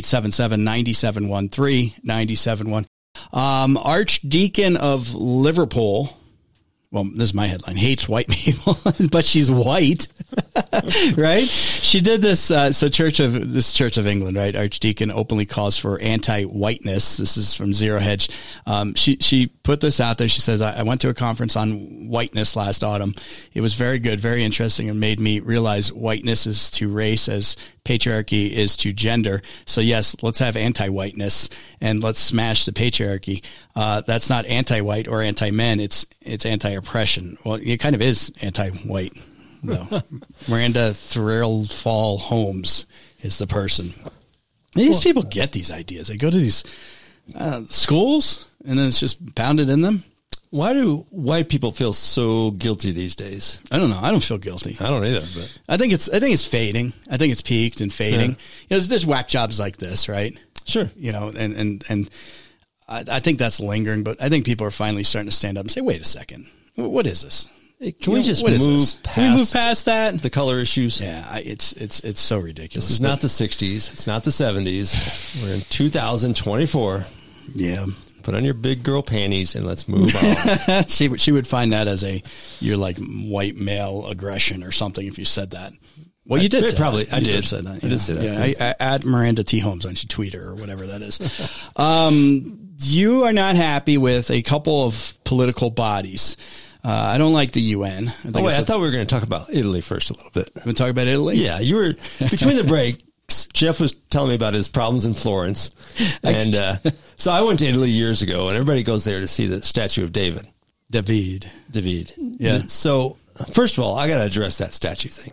877-9713-971. Archdeacon of Liverpool. Well, this is my headline. Hates white people, but she's white. Right? She did this. So Church of England, right? Archdeacon openly calls for anti-whiteness. This is from Zero Hedge. She put this out there. She says, I went to a conference on whiteness last autumn. It was very good, very interesting, and made me realize whiteness is to race as patriarchy is to gender. So yes, let's have anti-whiteness and let's smash the patriarchy. That's not anti-white or anti-men. It's anti-oppression. Well, it kind of is anti-white. No. Miranda Thrillfall Holmes is the person. These people get these ideas. They go to these schools, and then it's just pounded in them. Why do white people feel so guilty these days? I don't know. I don't feel guilty. I don't either. But I think it's fading. I think it's peaked and fading. Yeah. There's whack jobs like this, right? Sure. And I think that's lingering, but I think people are finally starting to stand up and say, "Wait a second, what is this? Can we just move past that? The color issues? Yeah, it's so ridiculous. This is not the 60s. It's not the 70s. We're in 2024. Yeah. Put on your big girl panties and let's move on. She would find that as you're like white male aggression or something if you said that. Well, you did say probably. That. I did say that. I did say that. Yeah, I at Miranda T. Holmes on Twitter or whatever that is. You are not happy with a couple of political bodies. I don't like the UN. I thought we were going to talk about Italy first a little bit. We're going to talk about Italy? Yeah, you were between the breaks. Jeff was telling me about his problems in Florence. And so I went to Italy years ago, and everybody goes there to see the statue of David. David. Yeah. So first of all, I got to address that statue thing.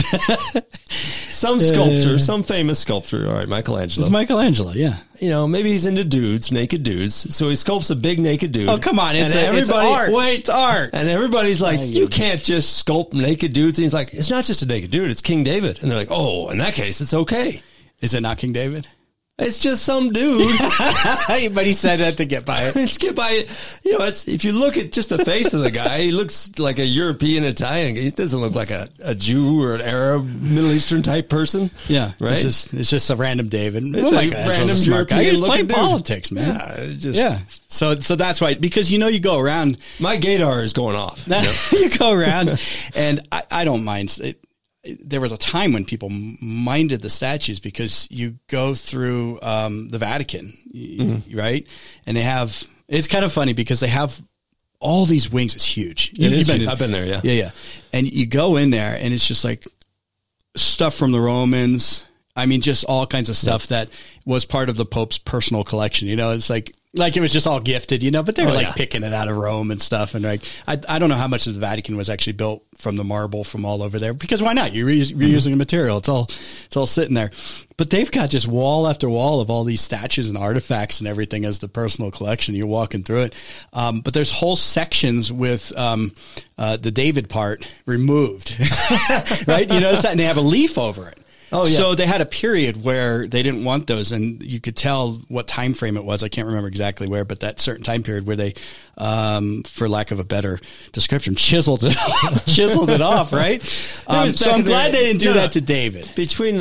Some sculptor, some famous sculptor, all right, Michelangelo. It's Michelangelo, yeah. Maybe he's into naked dudes. So he sculpts a big naked dude. Oh, come on. It's art. Wait, it's art. And everybody's like, you can't just sculpt naked dudes. And he's like, it's not just a naked dude. It's King David. And they're like, oh, in that case, it's okay. Is it not King David? It's just some dude. But he said that to get by it. To get by it. If you look at just the face of the guy, he looks like a European Italian. He doesn't look like a Jew or an Arab, Middle Eastern type person. Yeah. Right? It's just a random David. It's a random European He's playing dude. politics, man. Yeah. So that's why, because you go around. My gaydar is going off. You go around, and I don't mind it. There was a time when people minded the statues because you go through the Vatican, right? And it's kind of funny because they have all these wings. It's huge. I've been there, yeah. Yeah. And you go in there and it's just like stuff from the Romans. I mean, just all kinds of stuff that was part of the Pope's personal collection. It's like it was just all gifted, but they were picking it out of Rome and stuff. And I don't know how much of the Vatican was actually built from the marble from all over there, because why not? You're reusing the material. It's all sitting there, but they've got just wall after wall of all these statues and artifacts and everything as the personal collection. You're walking through it. But there's whole sections with, the David part removed, right? You notice that, and they have a leaf over it. Oh, yeah. So they had a period where they didn't want those, and you could tell what time frame it was. I can't remember exactly where, but that certain time period where they, for lack of a better description, chiseled it off, right? So I'm glad they didn't do that to David. Between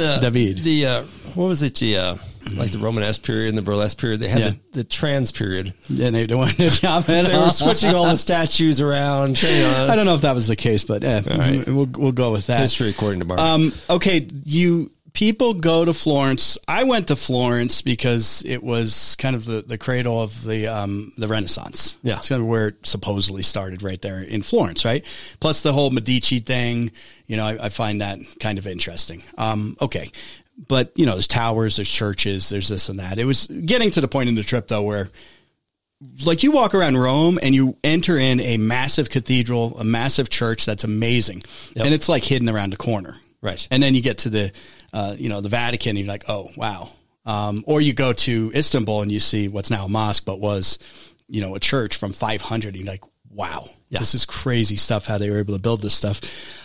what was it? Like the Romanesque period and the burlesque period, they had the trans period. And they wanted to chop it. They were switching all the statues around. I don't know if that was the case, but right. we'll go with that. History according to Mark. Okay, people go to Florence. I went to Florence because it was kind of the cradle of the Renaissance. Yeah. It's kind of where it supposedly started, right there in Florence, right? Plus the whole Medici thing, I find that kind of interesting. Okay. But, there's towers, there's churches, there's this and that. It was getting to the point in the trip, though, where like you walk around Rome and you enter in a massive cathedral, a massive church that's amazing. Yep. And it's like hidden around a corner. Right. And then you get to the Vatican and you're like, oh, wow. Or you go to Istanbul and you see what's now a mosque, but was, a church from 500. And you're like, wow, This is crazy stuff, how they were able to build this stuff.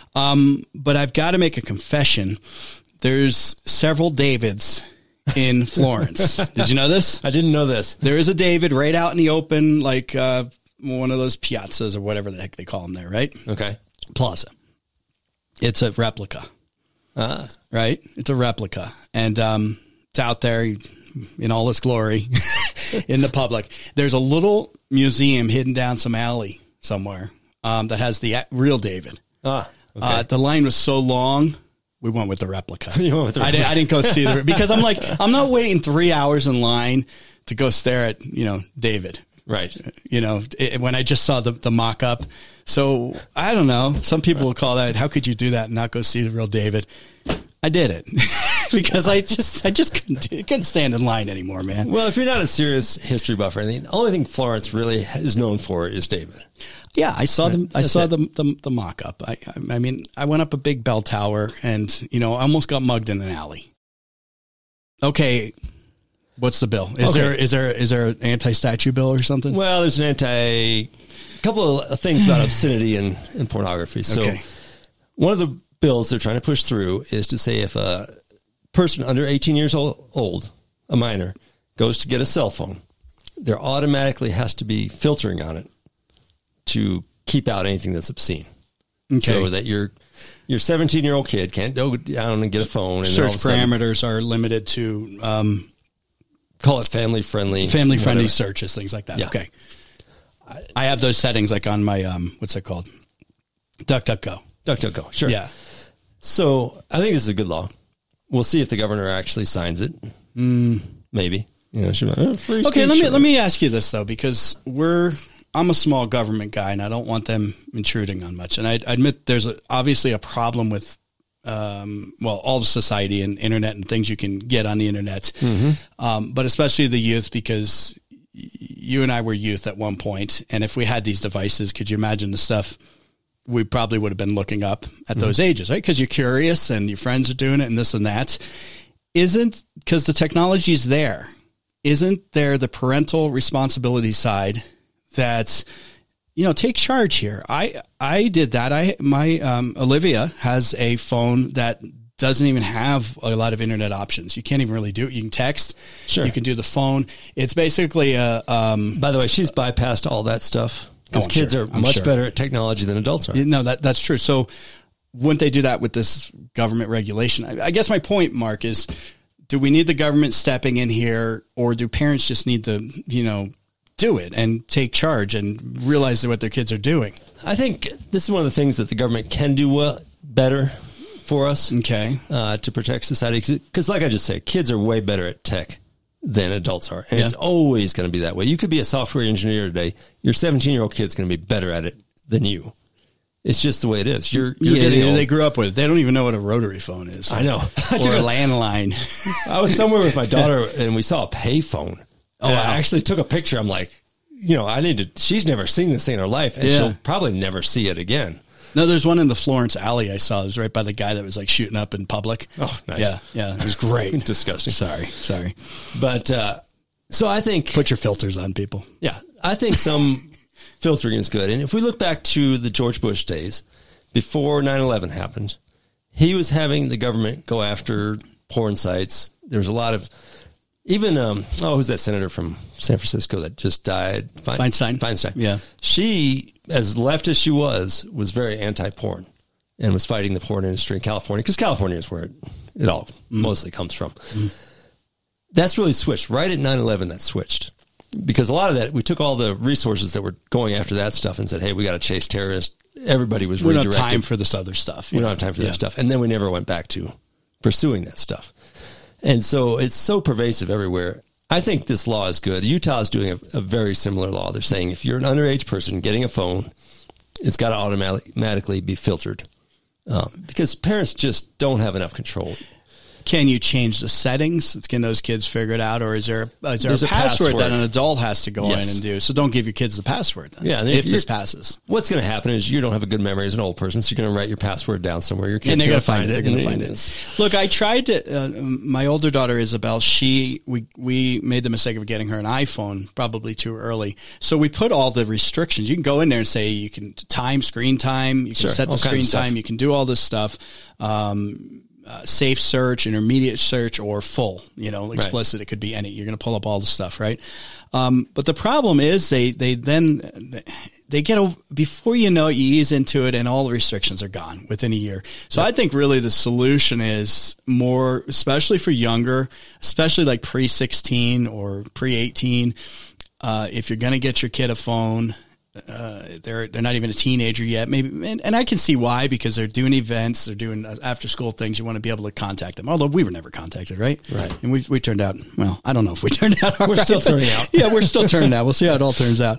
But I've got to make a confession. There's several Davids in Florence. Did you know this? I didn't know this. There is a David right out in the open, like one of those piazzas or whatever the heck they call them there, right? Okay. Plaza. It's a replica. Right? It's a replica. And it's out there in all its glory in the public. There's a little museum hidden down some alley somewhere that has the real David. Okay. The line was so long, we went with the replica. You went with the replica. I didn't go see the, because I'm like, I'm not waiting 3 hours in line to go stare at, David. Right. When I just saw the mock up. So I don't know. Some people will call that, how could you do that and not go see the real David? I did it because I just couldn't stand in line anymore, man. Well, if you're not a serious history buff or anything, the only thing Florence really is known for is David. Yeah, I saw the mock up. I mean, I went up a big bell tower and, I almost got mugged in an alley. Okay. What's the bill? Is there an anti-statue bill or something? Well, there's a couple of things about obscenity and pornography. So one of the bills they're trying to push through is to say if a person under 18 years old, a minor, goes to get a cell phone, there automatically has to be filtering on it to keep out anything that's obscene. Okay. So that your 17-year-old kid can't go down and get a phone. And search parameters are limited to... call it family-friendly searches, things like that. Yeah. Okay. I have those settings like on my, what's it called? DuckDuckGo. DuckDuckGo, sure. Yeah. So I think this is a good law. We'll see if the governor actually signs it. Maybe. Okay, let me ask you this, though, because I'm a small government guy, and I don't want them intruding on much. And I admit there's obviously a problem with all the society and internet and things you can get on the internet, but especially the youth, because you and I were youth at one point, and if we had these devices, could you imagine the stuff we probably would have been looking up at those ages, right? Because you're curious and your friends are doing it and this and that. Because the technology is there, isn't there the parental responsibility side that's, take charge here. I did that. My Olivia has a phone that doesn't even have a lot of internet options. You can't even really do it. You can text. Sure. You can do the phone. It's basically a... By the way, she's bypassed all that stuff because kids are much better at technology than adults are. No, that's true. So wouldn't they do that with this government regulation? I guess my point, Mark, is do we need the government stepping in here, or do parents just need to, do it and take charge and realize what their kids are doing? I think this is one of the things that the government can do better for us. Okay. To protect society. Because like I just said, kids are way better at tech than adults are. And it's always going to be that way. You could be a software engineer today. Your 17-year-old kid's going to be better at it than you. It's just the way it is. You're getting old. They grew up with it. They don't even know what a rotary phone is. I know. Or a landline. I was somewhere with my daughter and we saw a payphone. Oh, wow. I actually took a picture. I'm like, she's never seen this thing in her life, and she'll probably never see it again. No, there's one in the Florence Alley I saw. It was right by the guy that was like shooting up in public. Oh, nice. Yeah. It was great. Disgusting. Sorry. But, so I think... Put your filters on, people. Yeah. I think some filtering is good. And if we look back to the George Bush days, before 9/11 happened, he was having the government go after porn sites. There was a lot of... Even, who's that senator from San Francisco that just died? Feinstein. Yeah. She, as left as she was very anti-porn and was fighting the porn industry in California, because California is where it all mostly comes from. That's really switched. Right at 9/11, that switched. Because a lot of that, we took all the resources that were going after that stuff and said, hey, we got to chase terrorists. Everybody was redirected. We don't have time for this other stuff. We don't have time for that stuff. And then we never went back to pursuing that stuff. And so it's so pervasive everywhere. I think this law is good. Utah is doing a very similar law. They're saying if you're an underage person getting a phone, it's got to automatically be filtered because parents just don't have enough control. Can you change the settings? Can those kids figure it out? Or is there a password that an adult has to go in and do? So don't give your kids the password then, if this passes. What's going to happen is you don't have a good memory as an old person, so you're going to write your password down somewhere. Your kids and they're going to find it. They're going to find it. Look, I tried to, my older daughter, Isabel, we made the mistake of getting her an iPhone probably too early. So we put all the restrictions. You can go in there and say you can screen time, you can set the screen time, you can do all this stuff. Safe search, intermediate search, or full, explicit. Right. It could be any. You're going to pull up all the stuff, right? But the problem is they get before you know it, you ease into it, and all the restrictions are gone within a year. So I think really the solution is more, especially for younger, especially like pre-16 or pre-18. If you're going to get your kid a phone, they're not even a teenager yet. Maybe, and I can see why, because they're doing events, they're doing after school things. You want to be able to contact them. Although we were never contacted, right? Right. And we turned out, well, I don't know if we turned out. We're still turning out. Yeah, we're still turning out. We'll see how it all turns out.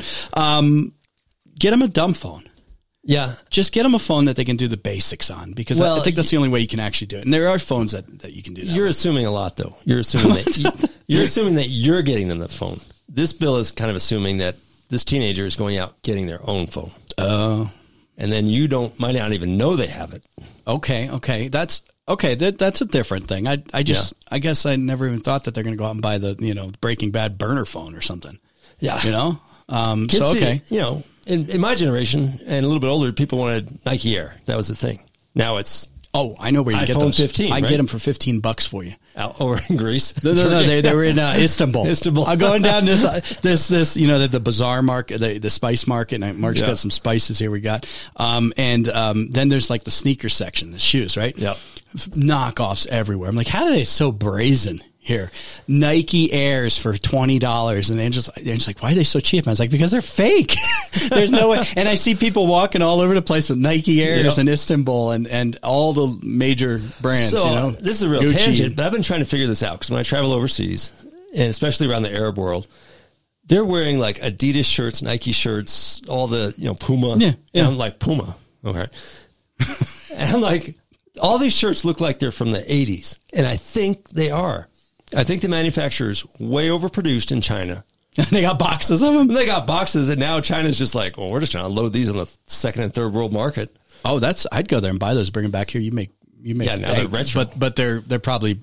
Get them a dumb phone. Yeah. Just get them a phone that they can do the basics on, because I think that's the only way you can actually do it. And there are phones that you can do that. You're assuming a lot, though. You're assuming that you're assuming that you're getting them the phone. This bill is kind of assuming that this teenager is going out getting their own phone. Oh. And then might not even know they have it. Okay. That's a different thing. I guess I never even thought that they're going to go out and buy the, Breaking Bad burner phone or something. Yeah. So, okay. In my generation and a little bit older, people wanted Nike Air. That was the thing. Now it's I know where you get those. 15, I right? get them for $15 for you. Over in Greece. No, they were in Istanbul. I'm going down this, the bazaar market, the spice market. And Mark's got some spices here. We got, then there's like the sneaker section, the shoes, right? Yep. Knockoffs everywhere. I'm like, how are they so brazen? Here, Nike Airs for $20, and Angela's like, why are they so cheap? And I was like, because they're fake. There's no way. And I see people walking all over the place with Nike Airs in Istanbul and all the major brands. So this is a real Gucci. tangent, but I've been trying to figure this out, because when I travel overseas, and especially around the Arab world, they're wearing like Adidas shirts, Nike shirts, all the Puma. Yeah. And I'm like, Puma, okay. And I'm like, all these shirts look like they're from the 80s, and I think they are. I think the manufacturer's way overproduced in China. They got boxes of them. They got boxes, and now China's just like, well, we're just going to unload these on the second and third world market. Oh, I'd go there and buy those, bring them back here. You make. Yeah, now they're retro. But they're probably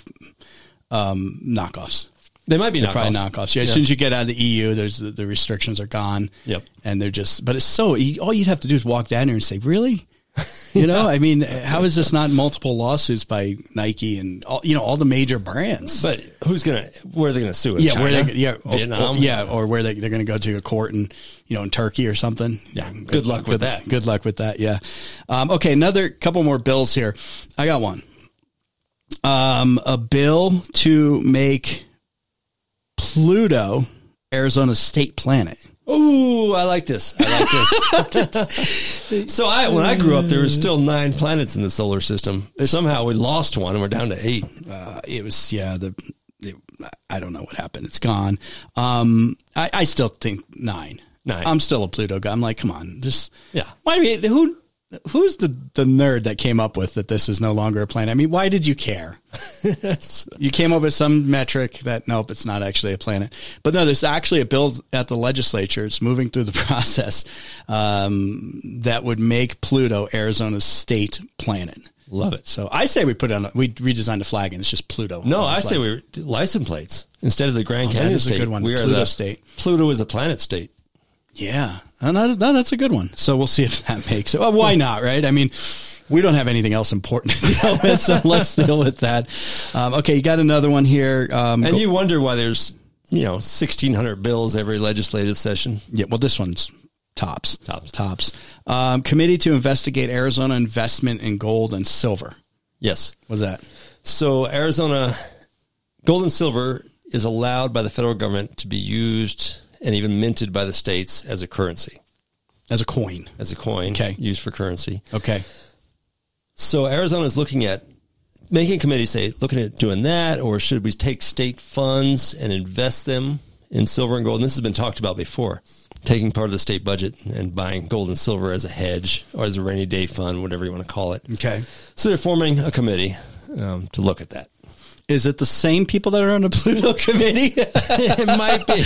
knockoffs. They might be knockoffs. Probably knockoffs. Yeah, as soon as you get out of the EU, the restrictions are gone. Yep. And they're just, but it's so, all you'd have to do is walk down there and say, really? I mean, how is this not multiple lawsuits by Nike and all the major brands? But where are they going to sue? In China? Vietnam? Or where they're going to go to a court in Turkey or something. Yeah. Good luck with that. Good luck with that. Yeah. Okay. Another couple more bills here. I got one. A bill to make Pluto Arizona's state planet. Ooh, I like this. So when I grew up, there were still 9 planets in the solar system. Somehow we lost one and we're down to 8. It was, I don't know what happened. It's gone. I still think 9. I'm still a Pluto guy. I'm like, come on, who's the nerd that came up with that this is no longer a planet? I mean, why did you care? You came up with some metric that, nope, it's not actually a planet. But no, there's actually a bill at the legislature. It's moving through the process that would make Pluto Arizona's state planet. Love it. So I say we redesign the flag and it's just Pluto. No, I say we license plates instead of the Grand Canyon that is state. a good one. We are Pluto the state. Pluto is a planet state. Yeah, and that's a good one. So we'll see if that makes it. Well, why not, right? I mean, we don't have anything else important to deal with, so let's deal with that. Okay, you got another one here. And you wonder why there's 1,600 bills every legislative session. Yeah, well, this one's tops. Committee to investigate Arizona investment in gold and silver. Yes. What's that? So Arizona gold and silver is allowed by the federal government to be used and even minted by the states as a currency. As a coin. Okay. Used for currency. Okay. So Arizona is looking at making a committee looking at doing that, or should we take state funds and invest them in silver and gold? And this has been talked about before, taking part of the state budget and buying gold and silver as a hedge or as a rainy day fund, whatever you want to call it. Okay. So they're forming a committee to look at that. Is it the same people that are on the Pluto committee? It might be.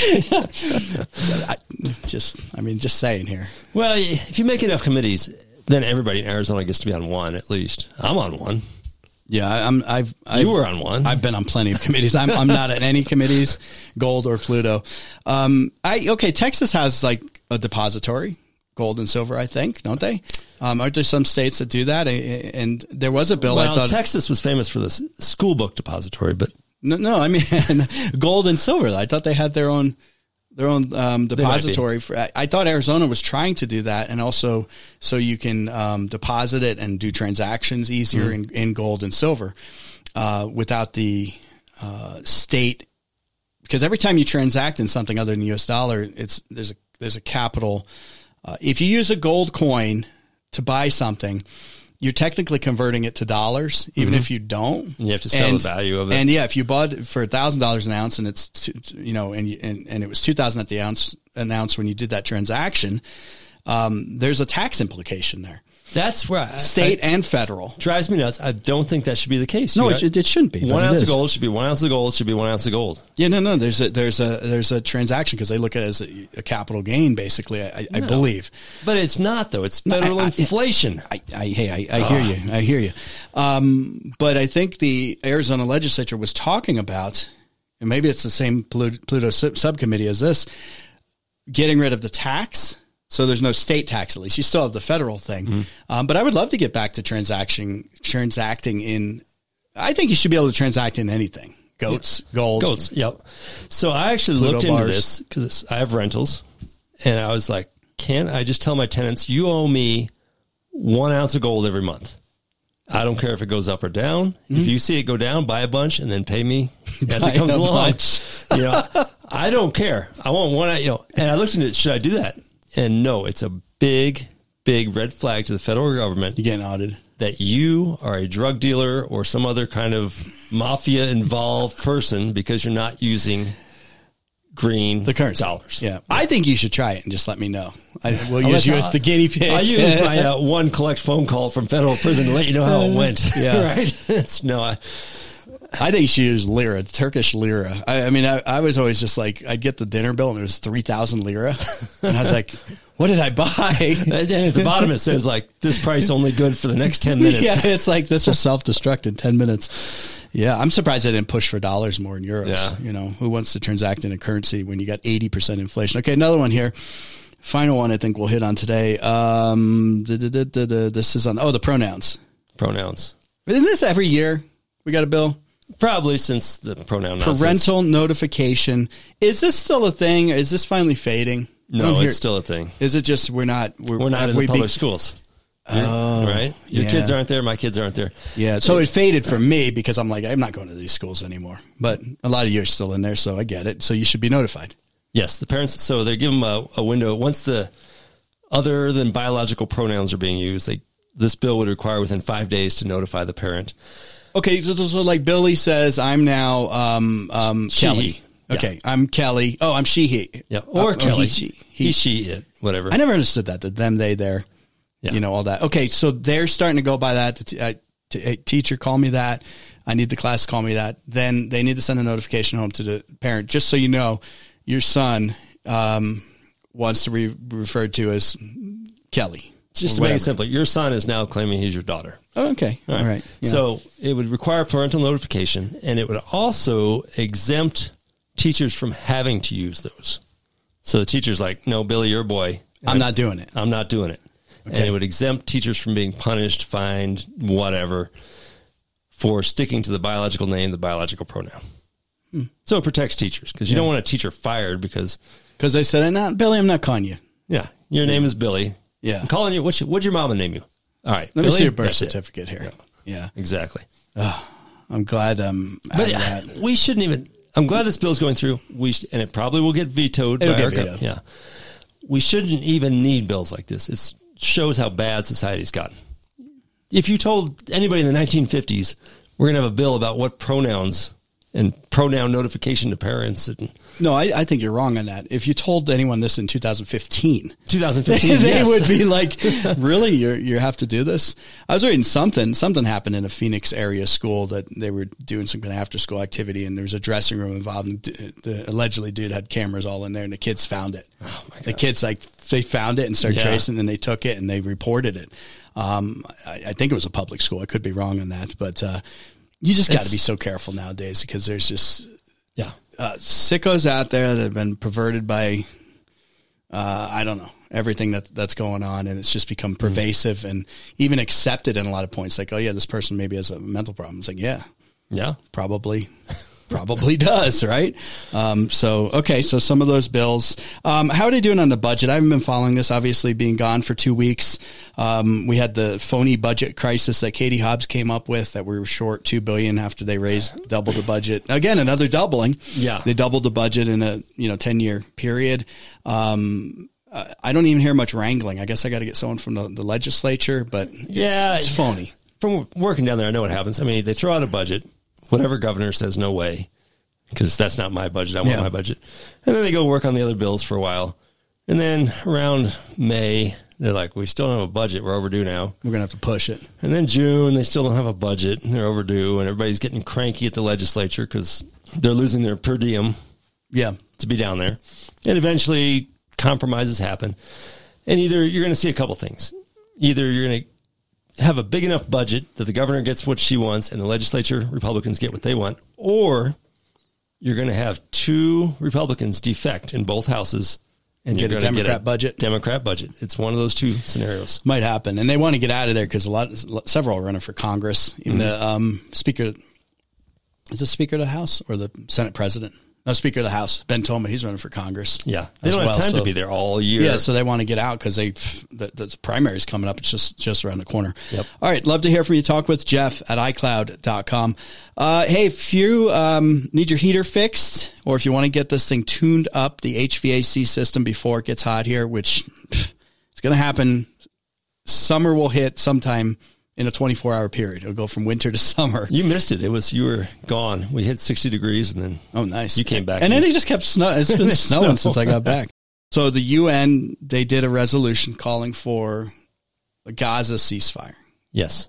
Just saying here. Well, if you make enough committees, then everybody in Arizona gets to be on one at least. I'm on one. Yeah, you were on one. I've been on plenty of committees. I'm not on any committees, gold or Pluto. Texas has like a depository, gold and silver, I think, don't they? Aren't there some states that do that? And there was a bill. I thought Texas was famous for the school book depository, but no, I mean gold and silver. I thought they had their own depository. I thought Arizona was trying to do that, and also so you can deposit it and do transactions easier in gold and silver without the state. Because every time you transact in something other than U.S. dollar, there's a capital If you use a gold coin to buy something, you're technically converting it to dollars, even if you don't. And you have to sell the value of it. And yeah, if you bought it for $1,000 an ounce, and it's and it was $2,000 at the ounce when you did that transaction, there's a tax implication there. That's where state and federal drives me nuts. I don't think that should be the case. No, it shouldn't be. 1 ounce of gold should be 1 ounce of gold. Should be 1 ounce of gold. Yeah, no. There's a transaction because they look at it as a capital gain, basically. I believe, but it's not though. It's federal inflation. I hear you. But I think the Arizona legislature was talking about, and maybe it's the same Pluto subcommittee as this, getting rid of the tax. So there's no state tax, at least. You still have the federal thing. But I would love to get back to transacting in, I think you should be able to transact in anything. Goats, gold. Goats, yep. So I actually looked into this because I have rentals. And I was like, can't I just tell my tenants, you owe me 1 ounce of gold every month? I don't care if it goes up or down. If you see it go down, buy a bunch and then pay me as it comes along. I don't care. I want one, and I looked into it. Should I do that? And no, it's a big, big red flag to the federal government. You're getting audited. That you are a drug dealer or some other kind of mafia-involved person because you're not using green dollars. Yeah. I think you should try it and just let me know. We'll use you as the guinea pig. I use my one collect phone call from federal prison to let you know how it went. Yeah. Right? I think you should use lira, Turkish lira. I was always just like, I'd get the dinner bill and it was 3,000 lira. And I was like, what did I buy? And at the bottom it says like, this price only good for the next 10 minutes. Yeah, it's like this will self-destruct in 10 minutes. Yeah, I'm surprised they didn't push for dollars more in euros. Yeah. Who wants to transact in a currency when you got 80% inflation? Okay, another one here. Final one I think we'll hit on today. This is on, the pronouns. Pronouns. Isn't this every year we got a bill? Probably since the pronoun nonsense. Parental notification. Is this still a thing? Is this finally fading? No, it's still a thing. Is it just we're not in the public schools? Right? Your kids aren't there. My kids aren't there. Yeah. So it faded for me because I'm like, I'm not going to these schools anymore. But a lot of you are still in there, so I get it. So you should be notified. Yes, the parents. So they give them a window. Once the other than biological pronouns are being used, this bill would require within 5 days to notify the parent. Okay, so like Billy says, I'm now Kelly. Okay, I'm Kelly. Oh, I'm she, he. Yeah, or Kelly. He, she, it, whatever. I never understood that, the them, they, their, all that. Okay, so they're starting to go by that. Teacher, call me that. I need the class to call me that. Then they need to send a notification home to the parent, just so you know your son wants to be referred to as Kelly. Just to make it simple, your son is now claiming he's your daughter. Oh, okay. All right. Yeah. So it would require parental notification, and it would also exempt teachers from having to use those. So the teacher's like, no, Billy, you're a boy. I'm not doing it. I'm not doing it. Okay. And it would exempt teachers from being punished, fined, whatever, for sticking to the biological name, the biological pronoun. So it protects teachers, because you don't want a teacher fired because they said, Billy, I'm not calling you. Yeah. Your name is Billy. Yeah. I'm calling you. What'd your mama name you? All right. Let me see your birth certificate here. Yeah. Exactly. I'm glad that. We shouldn't even. I'm glad this bill's going through. And it probably will get vetoed. Yeah. We shouldn't even need bills like this. It shows how bad society's gotten. If you told anybody in the 1950s, we're going to have a bill about what pronouns and pronoun notification to parents. No, I think you're wrong on that. If you told anyone this in 2015, they would be like, really? You have to do this? I was reading something happened in a Phoenix area school that they were doing some kind of after school activity, and there was a dressing room involved, and the allegedly dude had cameras all in there, and the kids found it. Oh my God. The kids, they found it and started tracing, and they took it and they reported it. I think it was a public school. I could be wrong on that, but, you just got to be so careful nowadays, because there's just sickos out there that have been perverted by I don't know, everything that's going on, and it's just become pervasive and even accepted in a lot of points. Like, oh yeah, this person maybe has a mental problem. It's like, yeah, probably does, right? So some of those bills. How are they doing on the budget? I haven't been following this, obviously being gone for 2 weeks. We had the phony budget crisis that Katie Hobbs came up with, that we were short $2 billion after they doubled the budget. Again, another doubling. Yeah. They doubled the budget in a 10-year period. I don't even hear much wrangling. I guess I got to get someone from the legislature, but it's phony. From working down there, I know what happens. I mean, they throw out a budget. Whatever governor says no way, because that's not my budget. I want my budget. And then they go work on the other bills for a while. And then around May, they're like, we still don't have a budget. We're overdue now. We're going to have to push it. And then June, they still don't have a budget. And they're overdue. And everybody's getting cranky at the legislature because they're losing their per diem to be down there. And eventually, compromises happen. And either you're going to see a couple things. Either you're going to have a big enough budget that the governor gets what she wants and the legislature Republicans get what they want, or you're going to have two Republicans defect in both houses and get you're a going to get a budget. Democrat budget. It's one of those two scenarios. Might happen. And they want to get out of there because several are running for Congress. Even the Speaker, is the Speaker of the House or the Senate President? No, Speaker of the House, Ben Toma, he's running for Congress. Yeah. They don't have time to be there all year. Yeah, so they want to get out because the primary is coming up. It's just around the corner. Yep. All right, love to hear from you. Talk with Jeff at iCloud.com. Hey, if you need your heater fixed or if you want to get this thing tuned up, the HVAC system before it gets hot here, which it's going to happen. Summer will hit sometime in a 24-hour period. It'll go from winter to summer. You missed it. You were gone. We hit 60 degrees and then nice. You came back. And then it just kept snowing. It's been snowing since I got back. So the UN, they did a resolution calling for a Gaza ceasefire. Yes.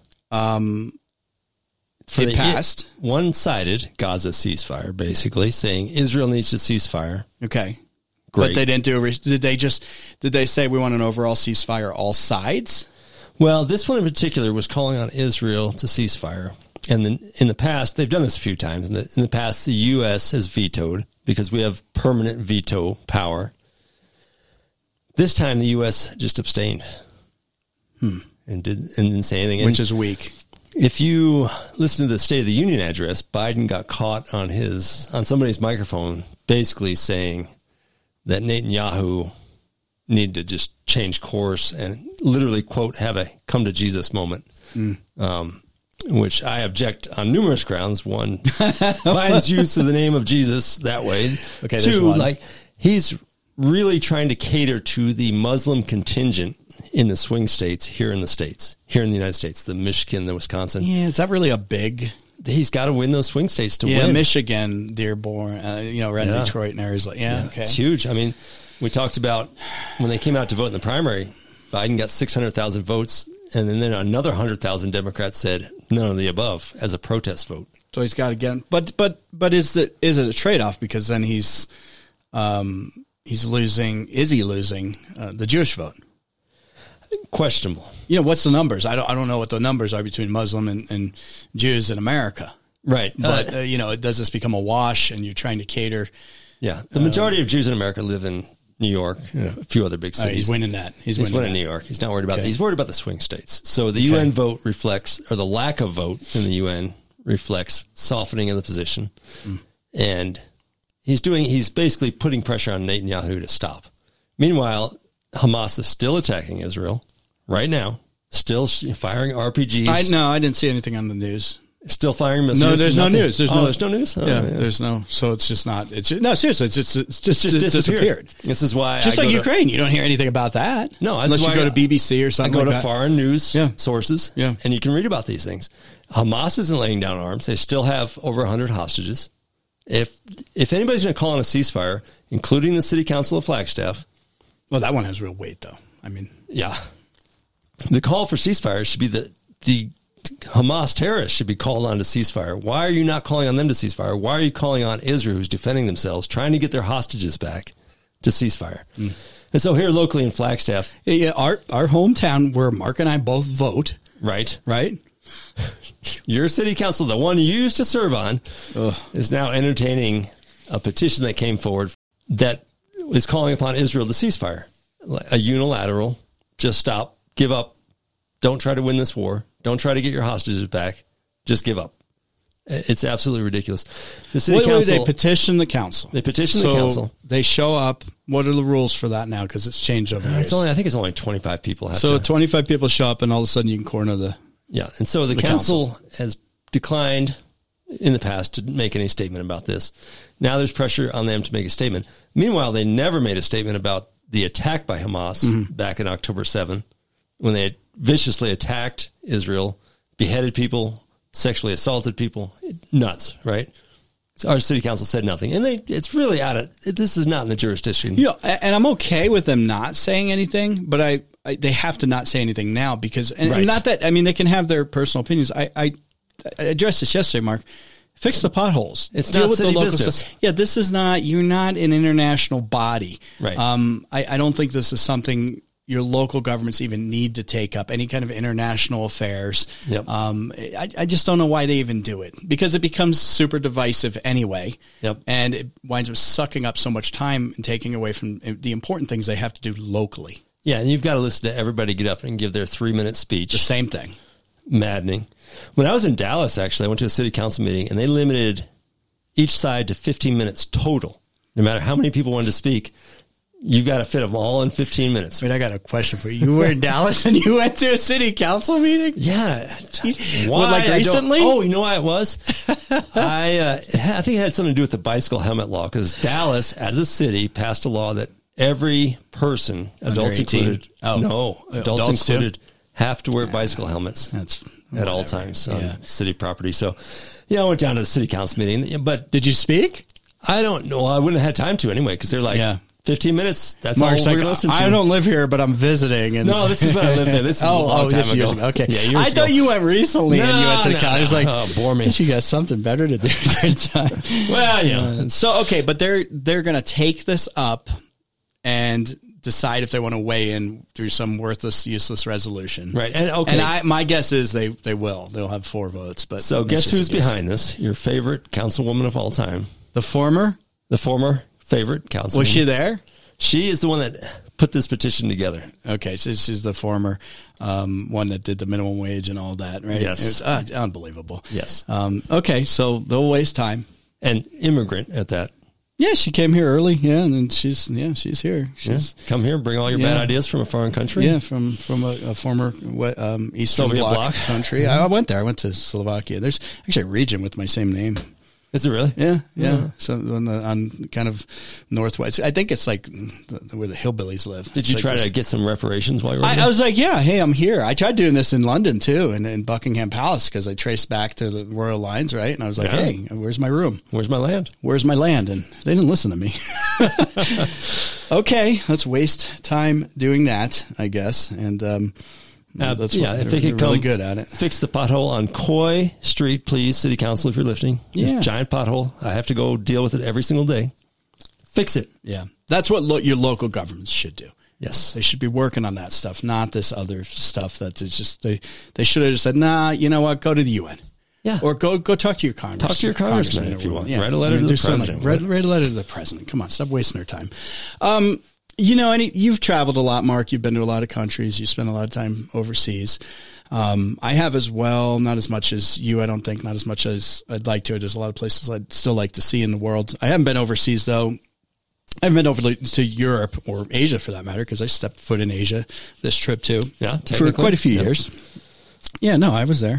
It passed. One-sided Gaza ceasefire, basically, saying Israel needs to ceasefire. Okay. Great. But they didn't do did they say we want an overall ceasefire, all sides? Well, this one in particular was calling on Israel to ceasefire. And then in the past, they've done this a few times. In the past, the U.S. has vetoed because we have permanent veto power. This time, the U.S. just abstained and didn't say anything. Which is weak. If you listen to the State of the Union address, Biden got caught on somebody's microphone basically saying that Netanyahu need to just change course and literally, quote, have a come to Jesus moment, which I object on numerous grounds. One, Biden's use of the name of Jesus that way. Okay, two, he's really trying to cater to the Muslim contingent in the swing states here in the United States, the Michigan, the Wisconsin. Yeah, is that really a big... He's got to win those swing states to win. Yeah, Michigan, Dearborn, Detroit and Arizona. Yeah, okay. It's huge. I mean, we talked about when they came out to vote in the primary, Biden got 600,000 votes, and then another 100,000 Democrats said none of the above as a protest vote. So he's got to get, but is it a trade-off? Because then he's losing. Is he losing the Jewish vote? Questionable. What's the numbers? I don't know what the numbers are between Muslim and Jews in America. Right. But does this become a wash? And you're trying to cater. Yeah, the majority of Jews in America live in New York, a few other big cities. He's winning that. He's winning New York. He's not worried about that. He's worried about the swing states. So the UN vote reflects, or the lack of vote in the UN reflects softening of the position. And he's basically putting pressure on Netanyahu to stop. Meanwhile, Hamas is still attacking Israel right now, still firing RPGs. I didn't see anything on the news. Still firing missiles. No, there's no news. There's no news. Oh, yeah, there's no. So it's just not. Seriously, it's just disappeared. This is why, just like Ukraine, you don't hear anything about that. No, unless you go to BBC or something. I go like to that. foreign news sources, and you can read about these things. Hamas isn't laying down arms. They still have over 100 hostages. If anybody's going to call on a ceasefire, including the City Council of Flagstaff, well, that one has real weight, though. I mean, yeah, the call for ceasefire should be the Hamas terrorists should be called on to ceasefire. Why are you not calling on them to ceasefire? Why are you calling on Israel, who's defending themselves, trying to get their hostages back, to ceasefire? And so here locally in Flagstaff, our hometown where Mark and I both vote, right? Your city council, the one you used to serve on, is now entertaining a petition that came forward that is calling upon Israel to ceasefire, a unilateral, just stop, give up, don't try to win this war. Don't try to get your hostages back. Just give up. It's absolutely ridiculous. The city council, they petition the council. They petition the council. They show up. What are the rules for that now? Because it's changed over years. I think it's only 25 people. 25 people show up, and all of a sudden you can corner the. Yeah, and so the council has declined in the past to make any statement about this. Now there's pressure on them to make a statement. Meanwhile, they never made a statement about the attack by Hamas back in October 7, when they viciously attacked Israel, beheaded people, sexually assaulted people. Nuts, right? Our city council said nothing. And it's really this is not in the jurisdiction. And I'm okay with them not saying anything, but they have to not say anything now because, and not that, I mean, they can have their personal opinions. I addressed this yesterday, Mark. Fix the potholes. It's Deal not with city the local business. stuff. Yeah, this is not, you're not an international body. Right. I don't think this is something your local governments even need to take up, any kind of international affairs. Yep. I just don't know why they even do it, because it becomes super divisive anyway. Yep. And it winds up sucking up so much time and taking away from the important things they have to do locally. Yeah, and you've got to listen to everybody get up and give their 3-minute speech. The same thing. Maddening. When I was in Dallas, actually, I went to a city council meeting, and they limited each side to 15 minutes total. No matter how many people wanted to speak, you've got to fit them all in 15 minutes. Wait, I got a question for you. You were in Dallas and you went to a city council meeting? Yeah. Why? Like recently? Oh, you know why it was? I think it had something to do with the bicycle helmet law, because Dallas, as a city, passed a law that every person, adults included, adults included, have to wear bicycle helmets at all times on city property. So, I went down to the city council meeting. But did you speak? I don't know. I wouldn't have had time to anyway, because they're like, 15 minutes. That's Mark's all we're going to listen to. I don't live here, but I'm visiting. And no, this is when I lived there. This is a long time ago. Years ago. Okay. Yeah, years I ago. thought you went recently and you went to the college. I was like, bore me. You got something better to do during time. Well, yeah. But they're going to take this up and decide if they want to weigh in through some worthless, useless resolution. Right. And my guess is they will. They'll have 4 votes. But so guess who's behind this? Your favorite councilwoman of all time. The former favorite councilwoman. Was she there? She is the one that put this petition together. Okay, so she's the former one that did the minimum wage and all that, right? Yes. It was unbelievable. Yes. Okay, so they'll waste time. And immigrant at that. Yeah, she came here early. Yeah, and she's here. Come here, bring all your bad ideas from a foreign country. Yeah, from a former Eastern Soviet bloc country. Mm-hmm. I went there. I went to Slovakia. There's actually a region with my same name. Is it really? Yeah. So on kind of northwest, I think it's like where the hillbillies live. Did you try to get some reparations while you were there? I was like, hey, I'm here. I tried doing this in London too, and in Buckingham Palace, because I traced back to the royal lines, right? And I was like, hey, where's my room? Where's my land? Where's my land? And they didn't listen to me. Okay, let's waste time doing that, I guess. And if they could come really good at it. Fix the pothole on Coy Street, please, City Council, if you're listening. There's a giant pothole. I have to go deal with it every single day. Fix it. Yeah. That's what your local governments should do. Yes. They should be working on that stuff, not this other stuff that is just, they should have just said, nah, you know what, go to the UN. Yeah. Or go talk to your congressman. Talk to your congressman if you want. Yeah. Write a letter to the president. Write a letter to the president. Come on, stop wasting their time. You've traveled a lot, Mark. You've been to a lot of countries. You spend a lot of time overseas. I have as well, not as much as you, I don't think, not as much as I'd like to. There's a lot of places I'd still like to see in the world. I haven't been overseas, though. I haven't been over to Europe or Asia, for that matter, because I stepped foot in Asia this trip, too. Yeah, for quite a few years. Yeah, no, I was there.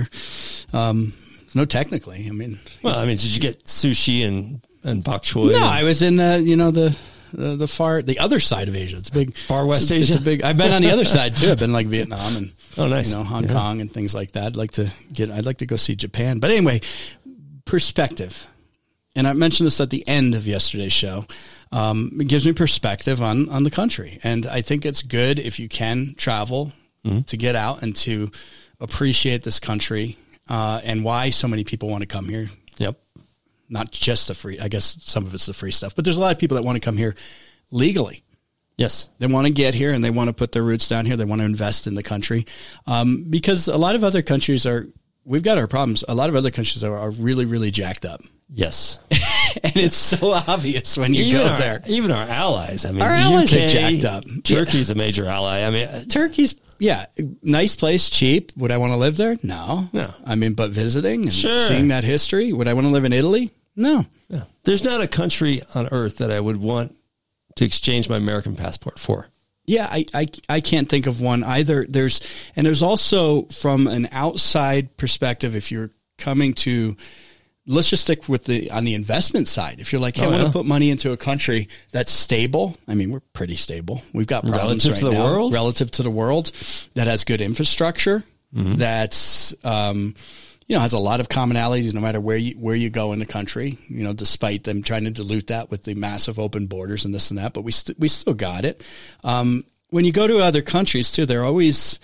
No, technically. Did you get sushi and bok choy? No, I was in, the other side of Asia. It's big. Far West Asia? I've been on the other side too. I've been like Vietnam and nice. Hong Kong and things like that. I'd like to go see Japan. But anyway, perspective. And I mentioned this at the end of yesterday's show. It gives me perspective on the country. And I think it's good if you can travel to get out and to appreciate this country and why so many people want to come here. Yep. Not just the free, I guess some of it's the free stuff, but there's a lot of people that want to come here legally. Yes. They want to get here and they want to put their roots down here. They want to invest in the country. Because a lot of other countries we've got our problems. A lot of other countries are really, really jacked up. Yes. And it's so obvious when you go there. Even our allies. Our allies are jacked up. Turkey's a major ally. Turkey's, nice place, cheap. Would I want to live there? No. But visiting and seeing that history. Would I want to live in Italy? No. Yeah. There's not a country on earth that I would want to exchange my American passport for. Yeah, I can't think of one either. There's also from an outside perspective, if you're coming to let's just stick with on the investment side. If you're like, hey, I want to put money into a country that's stable. I mean, we're pretty stable. We've got problems relative to the world, relative to the world, that has good infrastructure, that's, has a lot of commonalities no matter where you go in the country, despite them trying to dilute that with the massive open borders and this and that, but we still got it. When you go to other countries too, they're always,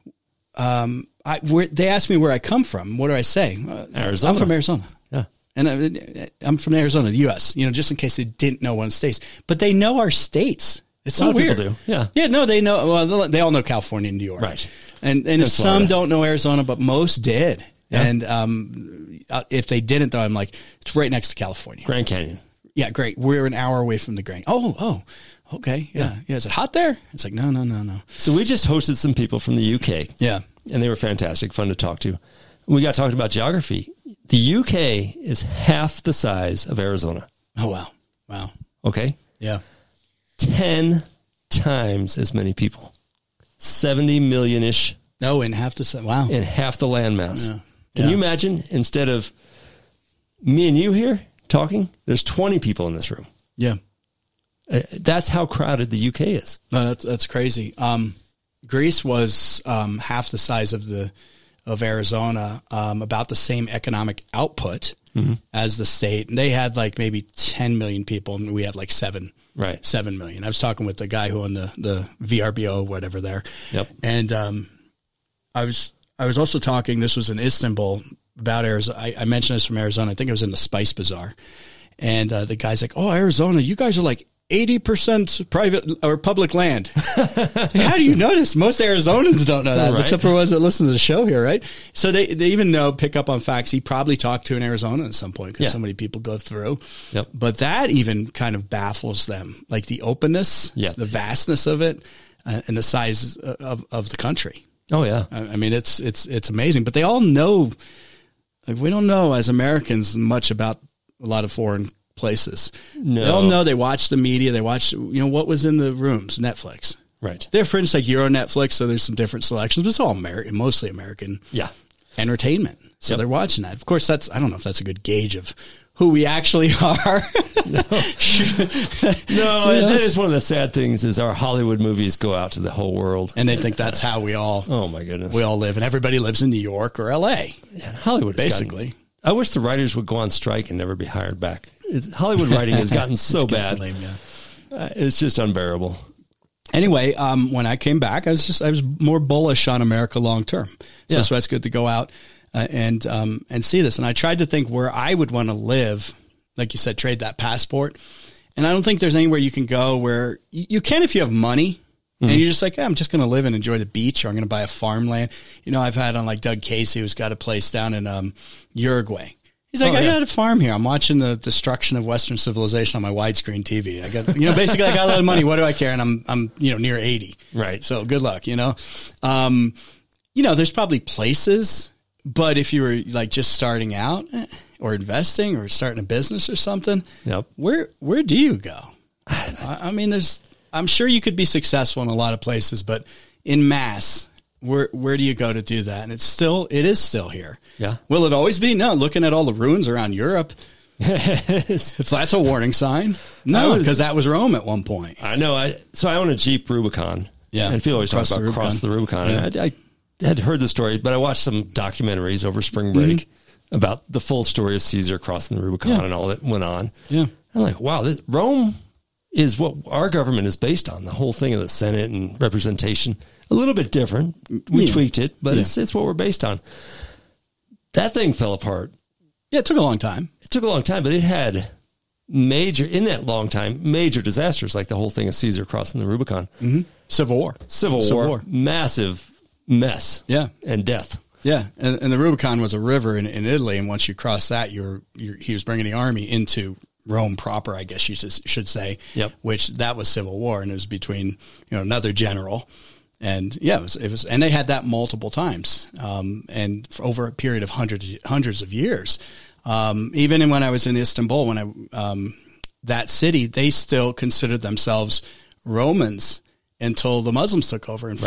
they ask me where I come from. What do I say? Arizona. I'm from Arizona. Yeah. And I'm from Arizona, the U.S., just in case they didn't know one states. But they know our states. It's so weird. People do. Yeah. Yeah, no, they know. Well, they all know California and New York. Right. And if some don't know Arizona, but most did. Yeah. And if they didn't, though, I'm like, it's right next to California. Grand Canyon. Yeah, great. We're an hour away from the Grand. Oh, okay. Yeah. Is it hot there? It's like, no. So we just hosted some people from the UK. Yeah. And they were fantastic, fun to talk to. We got talking about geography. The UK is half the size of Arizona. Oh, wow. Okay? Yeah. 10 times as many people. 70 million-ish. Oh, in half the size. Wow. In half the landmass. Yeah. Can you imagine, instead of me and you here talking, there's 20 people in this room. Yeah. That's how crowded the UK is. No, that's crazy. Greece was half the size of Arizona, about the same economic output as the state. And they had like maybe 10 million people, and we had like 7 million. I was talking with the guy who owned the VRBO, whatever there. Yep. And I was also talking, this was in Istanbul, about Arizona. I mentioned this from Arizona. I think it was in the Spice Bazaar. And the guy's like, oh, Arizona, you guys are like 80% private or public land. How do you know this? Most Arizonans don't know that, right. except for ones that listen to the show here, right? So they even pick up on facts. He probably talked to an Arizona at some point because so many people go through. Yep. But that even kind of baffles them, like the openness, the vastness of it, and the size of the country. Oh, yeah. I mean, it's amazing. But they all know, like, we don't know as Americans much about a lot of foreign places. No. They all know. They watch the media. They watch, what was in the rooms, Netflix. Right. They're fringe like Euro Netflix, so there's some different selections, but it's all American, mostly American entertainment. So they're watching that. Of course, I don't know if that's a good gauge of who we actually are. No, that is one of the sad things is our Hollywood movies go out to the whole world. And they think that's how we all live. And everybody lives in New York or LA. Yeah, Hollywood basically. I wish the writers would go on strike and never be hired back. Hollywood writing has gotten so bad. Lame, it's just unbearable. Anyway, when I came back, I was more bullish on America long term. So that's why it's good to go out and see this. And I tried to think where I would want to live, like you said, trade that passport. And I don't think there's anywhere you can go where you can if you have money. And you're just like, I'm just going to live and enjoy the beach, or I'm going to buy a farmland. I've had on like Doug Casey, who's got a place down in Uruguay. He's like, I got a farm here. I'm watching the destruction of Western civilization on my widescreen TV. I got, basically I got a lot of money. What do I care? And I'm near 80. Right. So good luck, there's probably places, but if you were like just starting out or investing or starting a business or something, where do you go? I mean, I'm sure you could be successful in a lot of places, but in mass, where do you go to do that? And it is still here. Yeah. Will it always be? No. Looking at all the ruins around Europe, if that's a warning sign, no, because that was Rome at one point. I know. So I own a Jeep Rubicon. Yeah. And people always talk about cross the Rubicon. Yeah. And I had heard the story, but I watched some documentaries over spring break about the full story of Caesar crossing the Rubicon and all that went on. Yeah. I'm like, wow, Rome is what our government is based on. The whole thing of the Senate and representation, a little bit different. We tweaked it, but it's what we're based on. That thing fell apart. Yeah, it took a long time. But it had major disasters, like the whole thing of Caesar crossing the Rubicon. Mm-hmm. Civil War. Massive mess. Yeah. And death. Yeah. And the Rubicon was a river in Italy. And once you cross that, he was bringing the army into Rome proper, I guess you should say. Yep. Which that was civil war, and it was between another general, and it was, and they had that multiple times, and for over a period of hundreds of years. Even when I was in Istanbul, that city, they still considered themselves Romans, until the Muslims took over in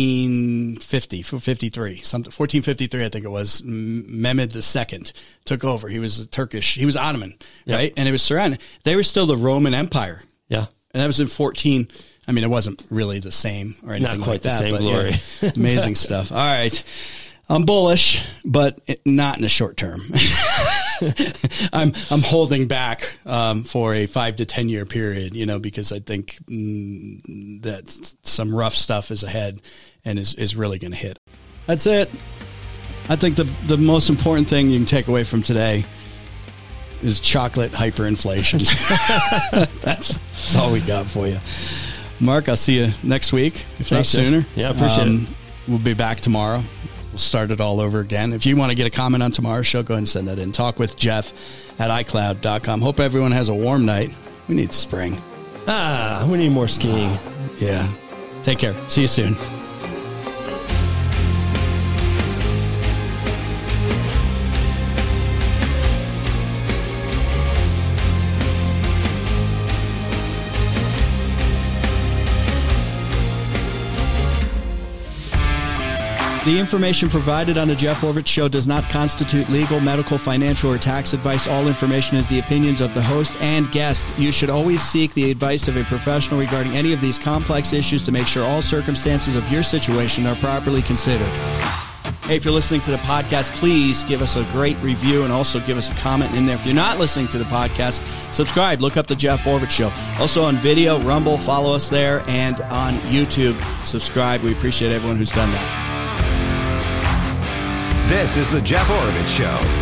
1453, I think it was. Mehmed II took over. He was he was Ottoman, right? And it was surrounded. They were still the Roman Empire. Yeah. And that was in it wasn't really the same or anything Not quite like that. The same glory. Yeah, amazing stuff. All right. I'm bullish, but not in the short term. I'm holding back for a 5 to 10 year period, because I think that some rough stuff is ahead and is really going to hit. That's it. I think the most important thing you can take away from today is chocolate hyperinflation. That's all we got for you. Mark, I'll see you next week, if not sooner. Yeah, appreciate it. We'll be back tomorrow. We'll start it all over again. If you want to get a comment on tomorrow's show, go ahead and send that in. talkwithjeff@icloud.com. Hope everyone has a warm night. We need spring. We need more skiing. Yeah. Take care. See you soon. The information provided on the Jeff Oravits Show does not constitute legal, medical, financial, or tax advice. All information is the opinions of the host and guests. You should always seek the advice of a professional regarding any of these complex issues to make sure all circumstances of your situation are properly considered. Hey, if you're listening to the podcast, please give us a great review and also give us a comment in there. If you're not listening to the podcast, subscribe. Look up the Jeff Oravits Show. Also on video, Rumble, follow us there, and on YouTube, subscribe. We appreciate everyone who's done that. This is the Jeff Oravits Show.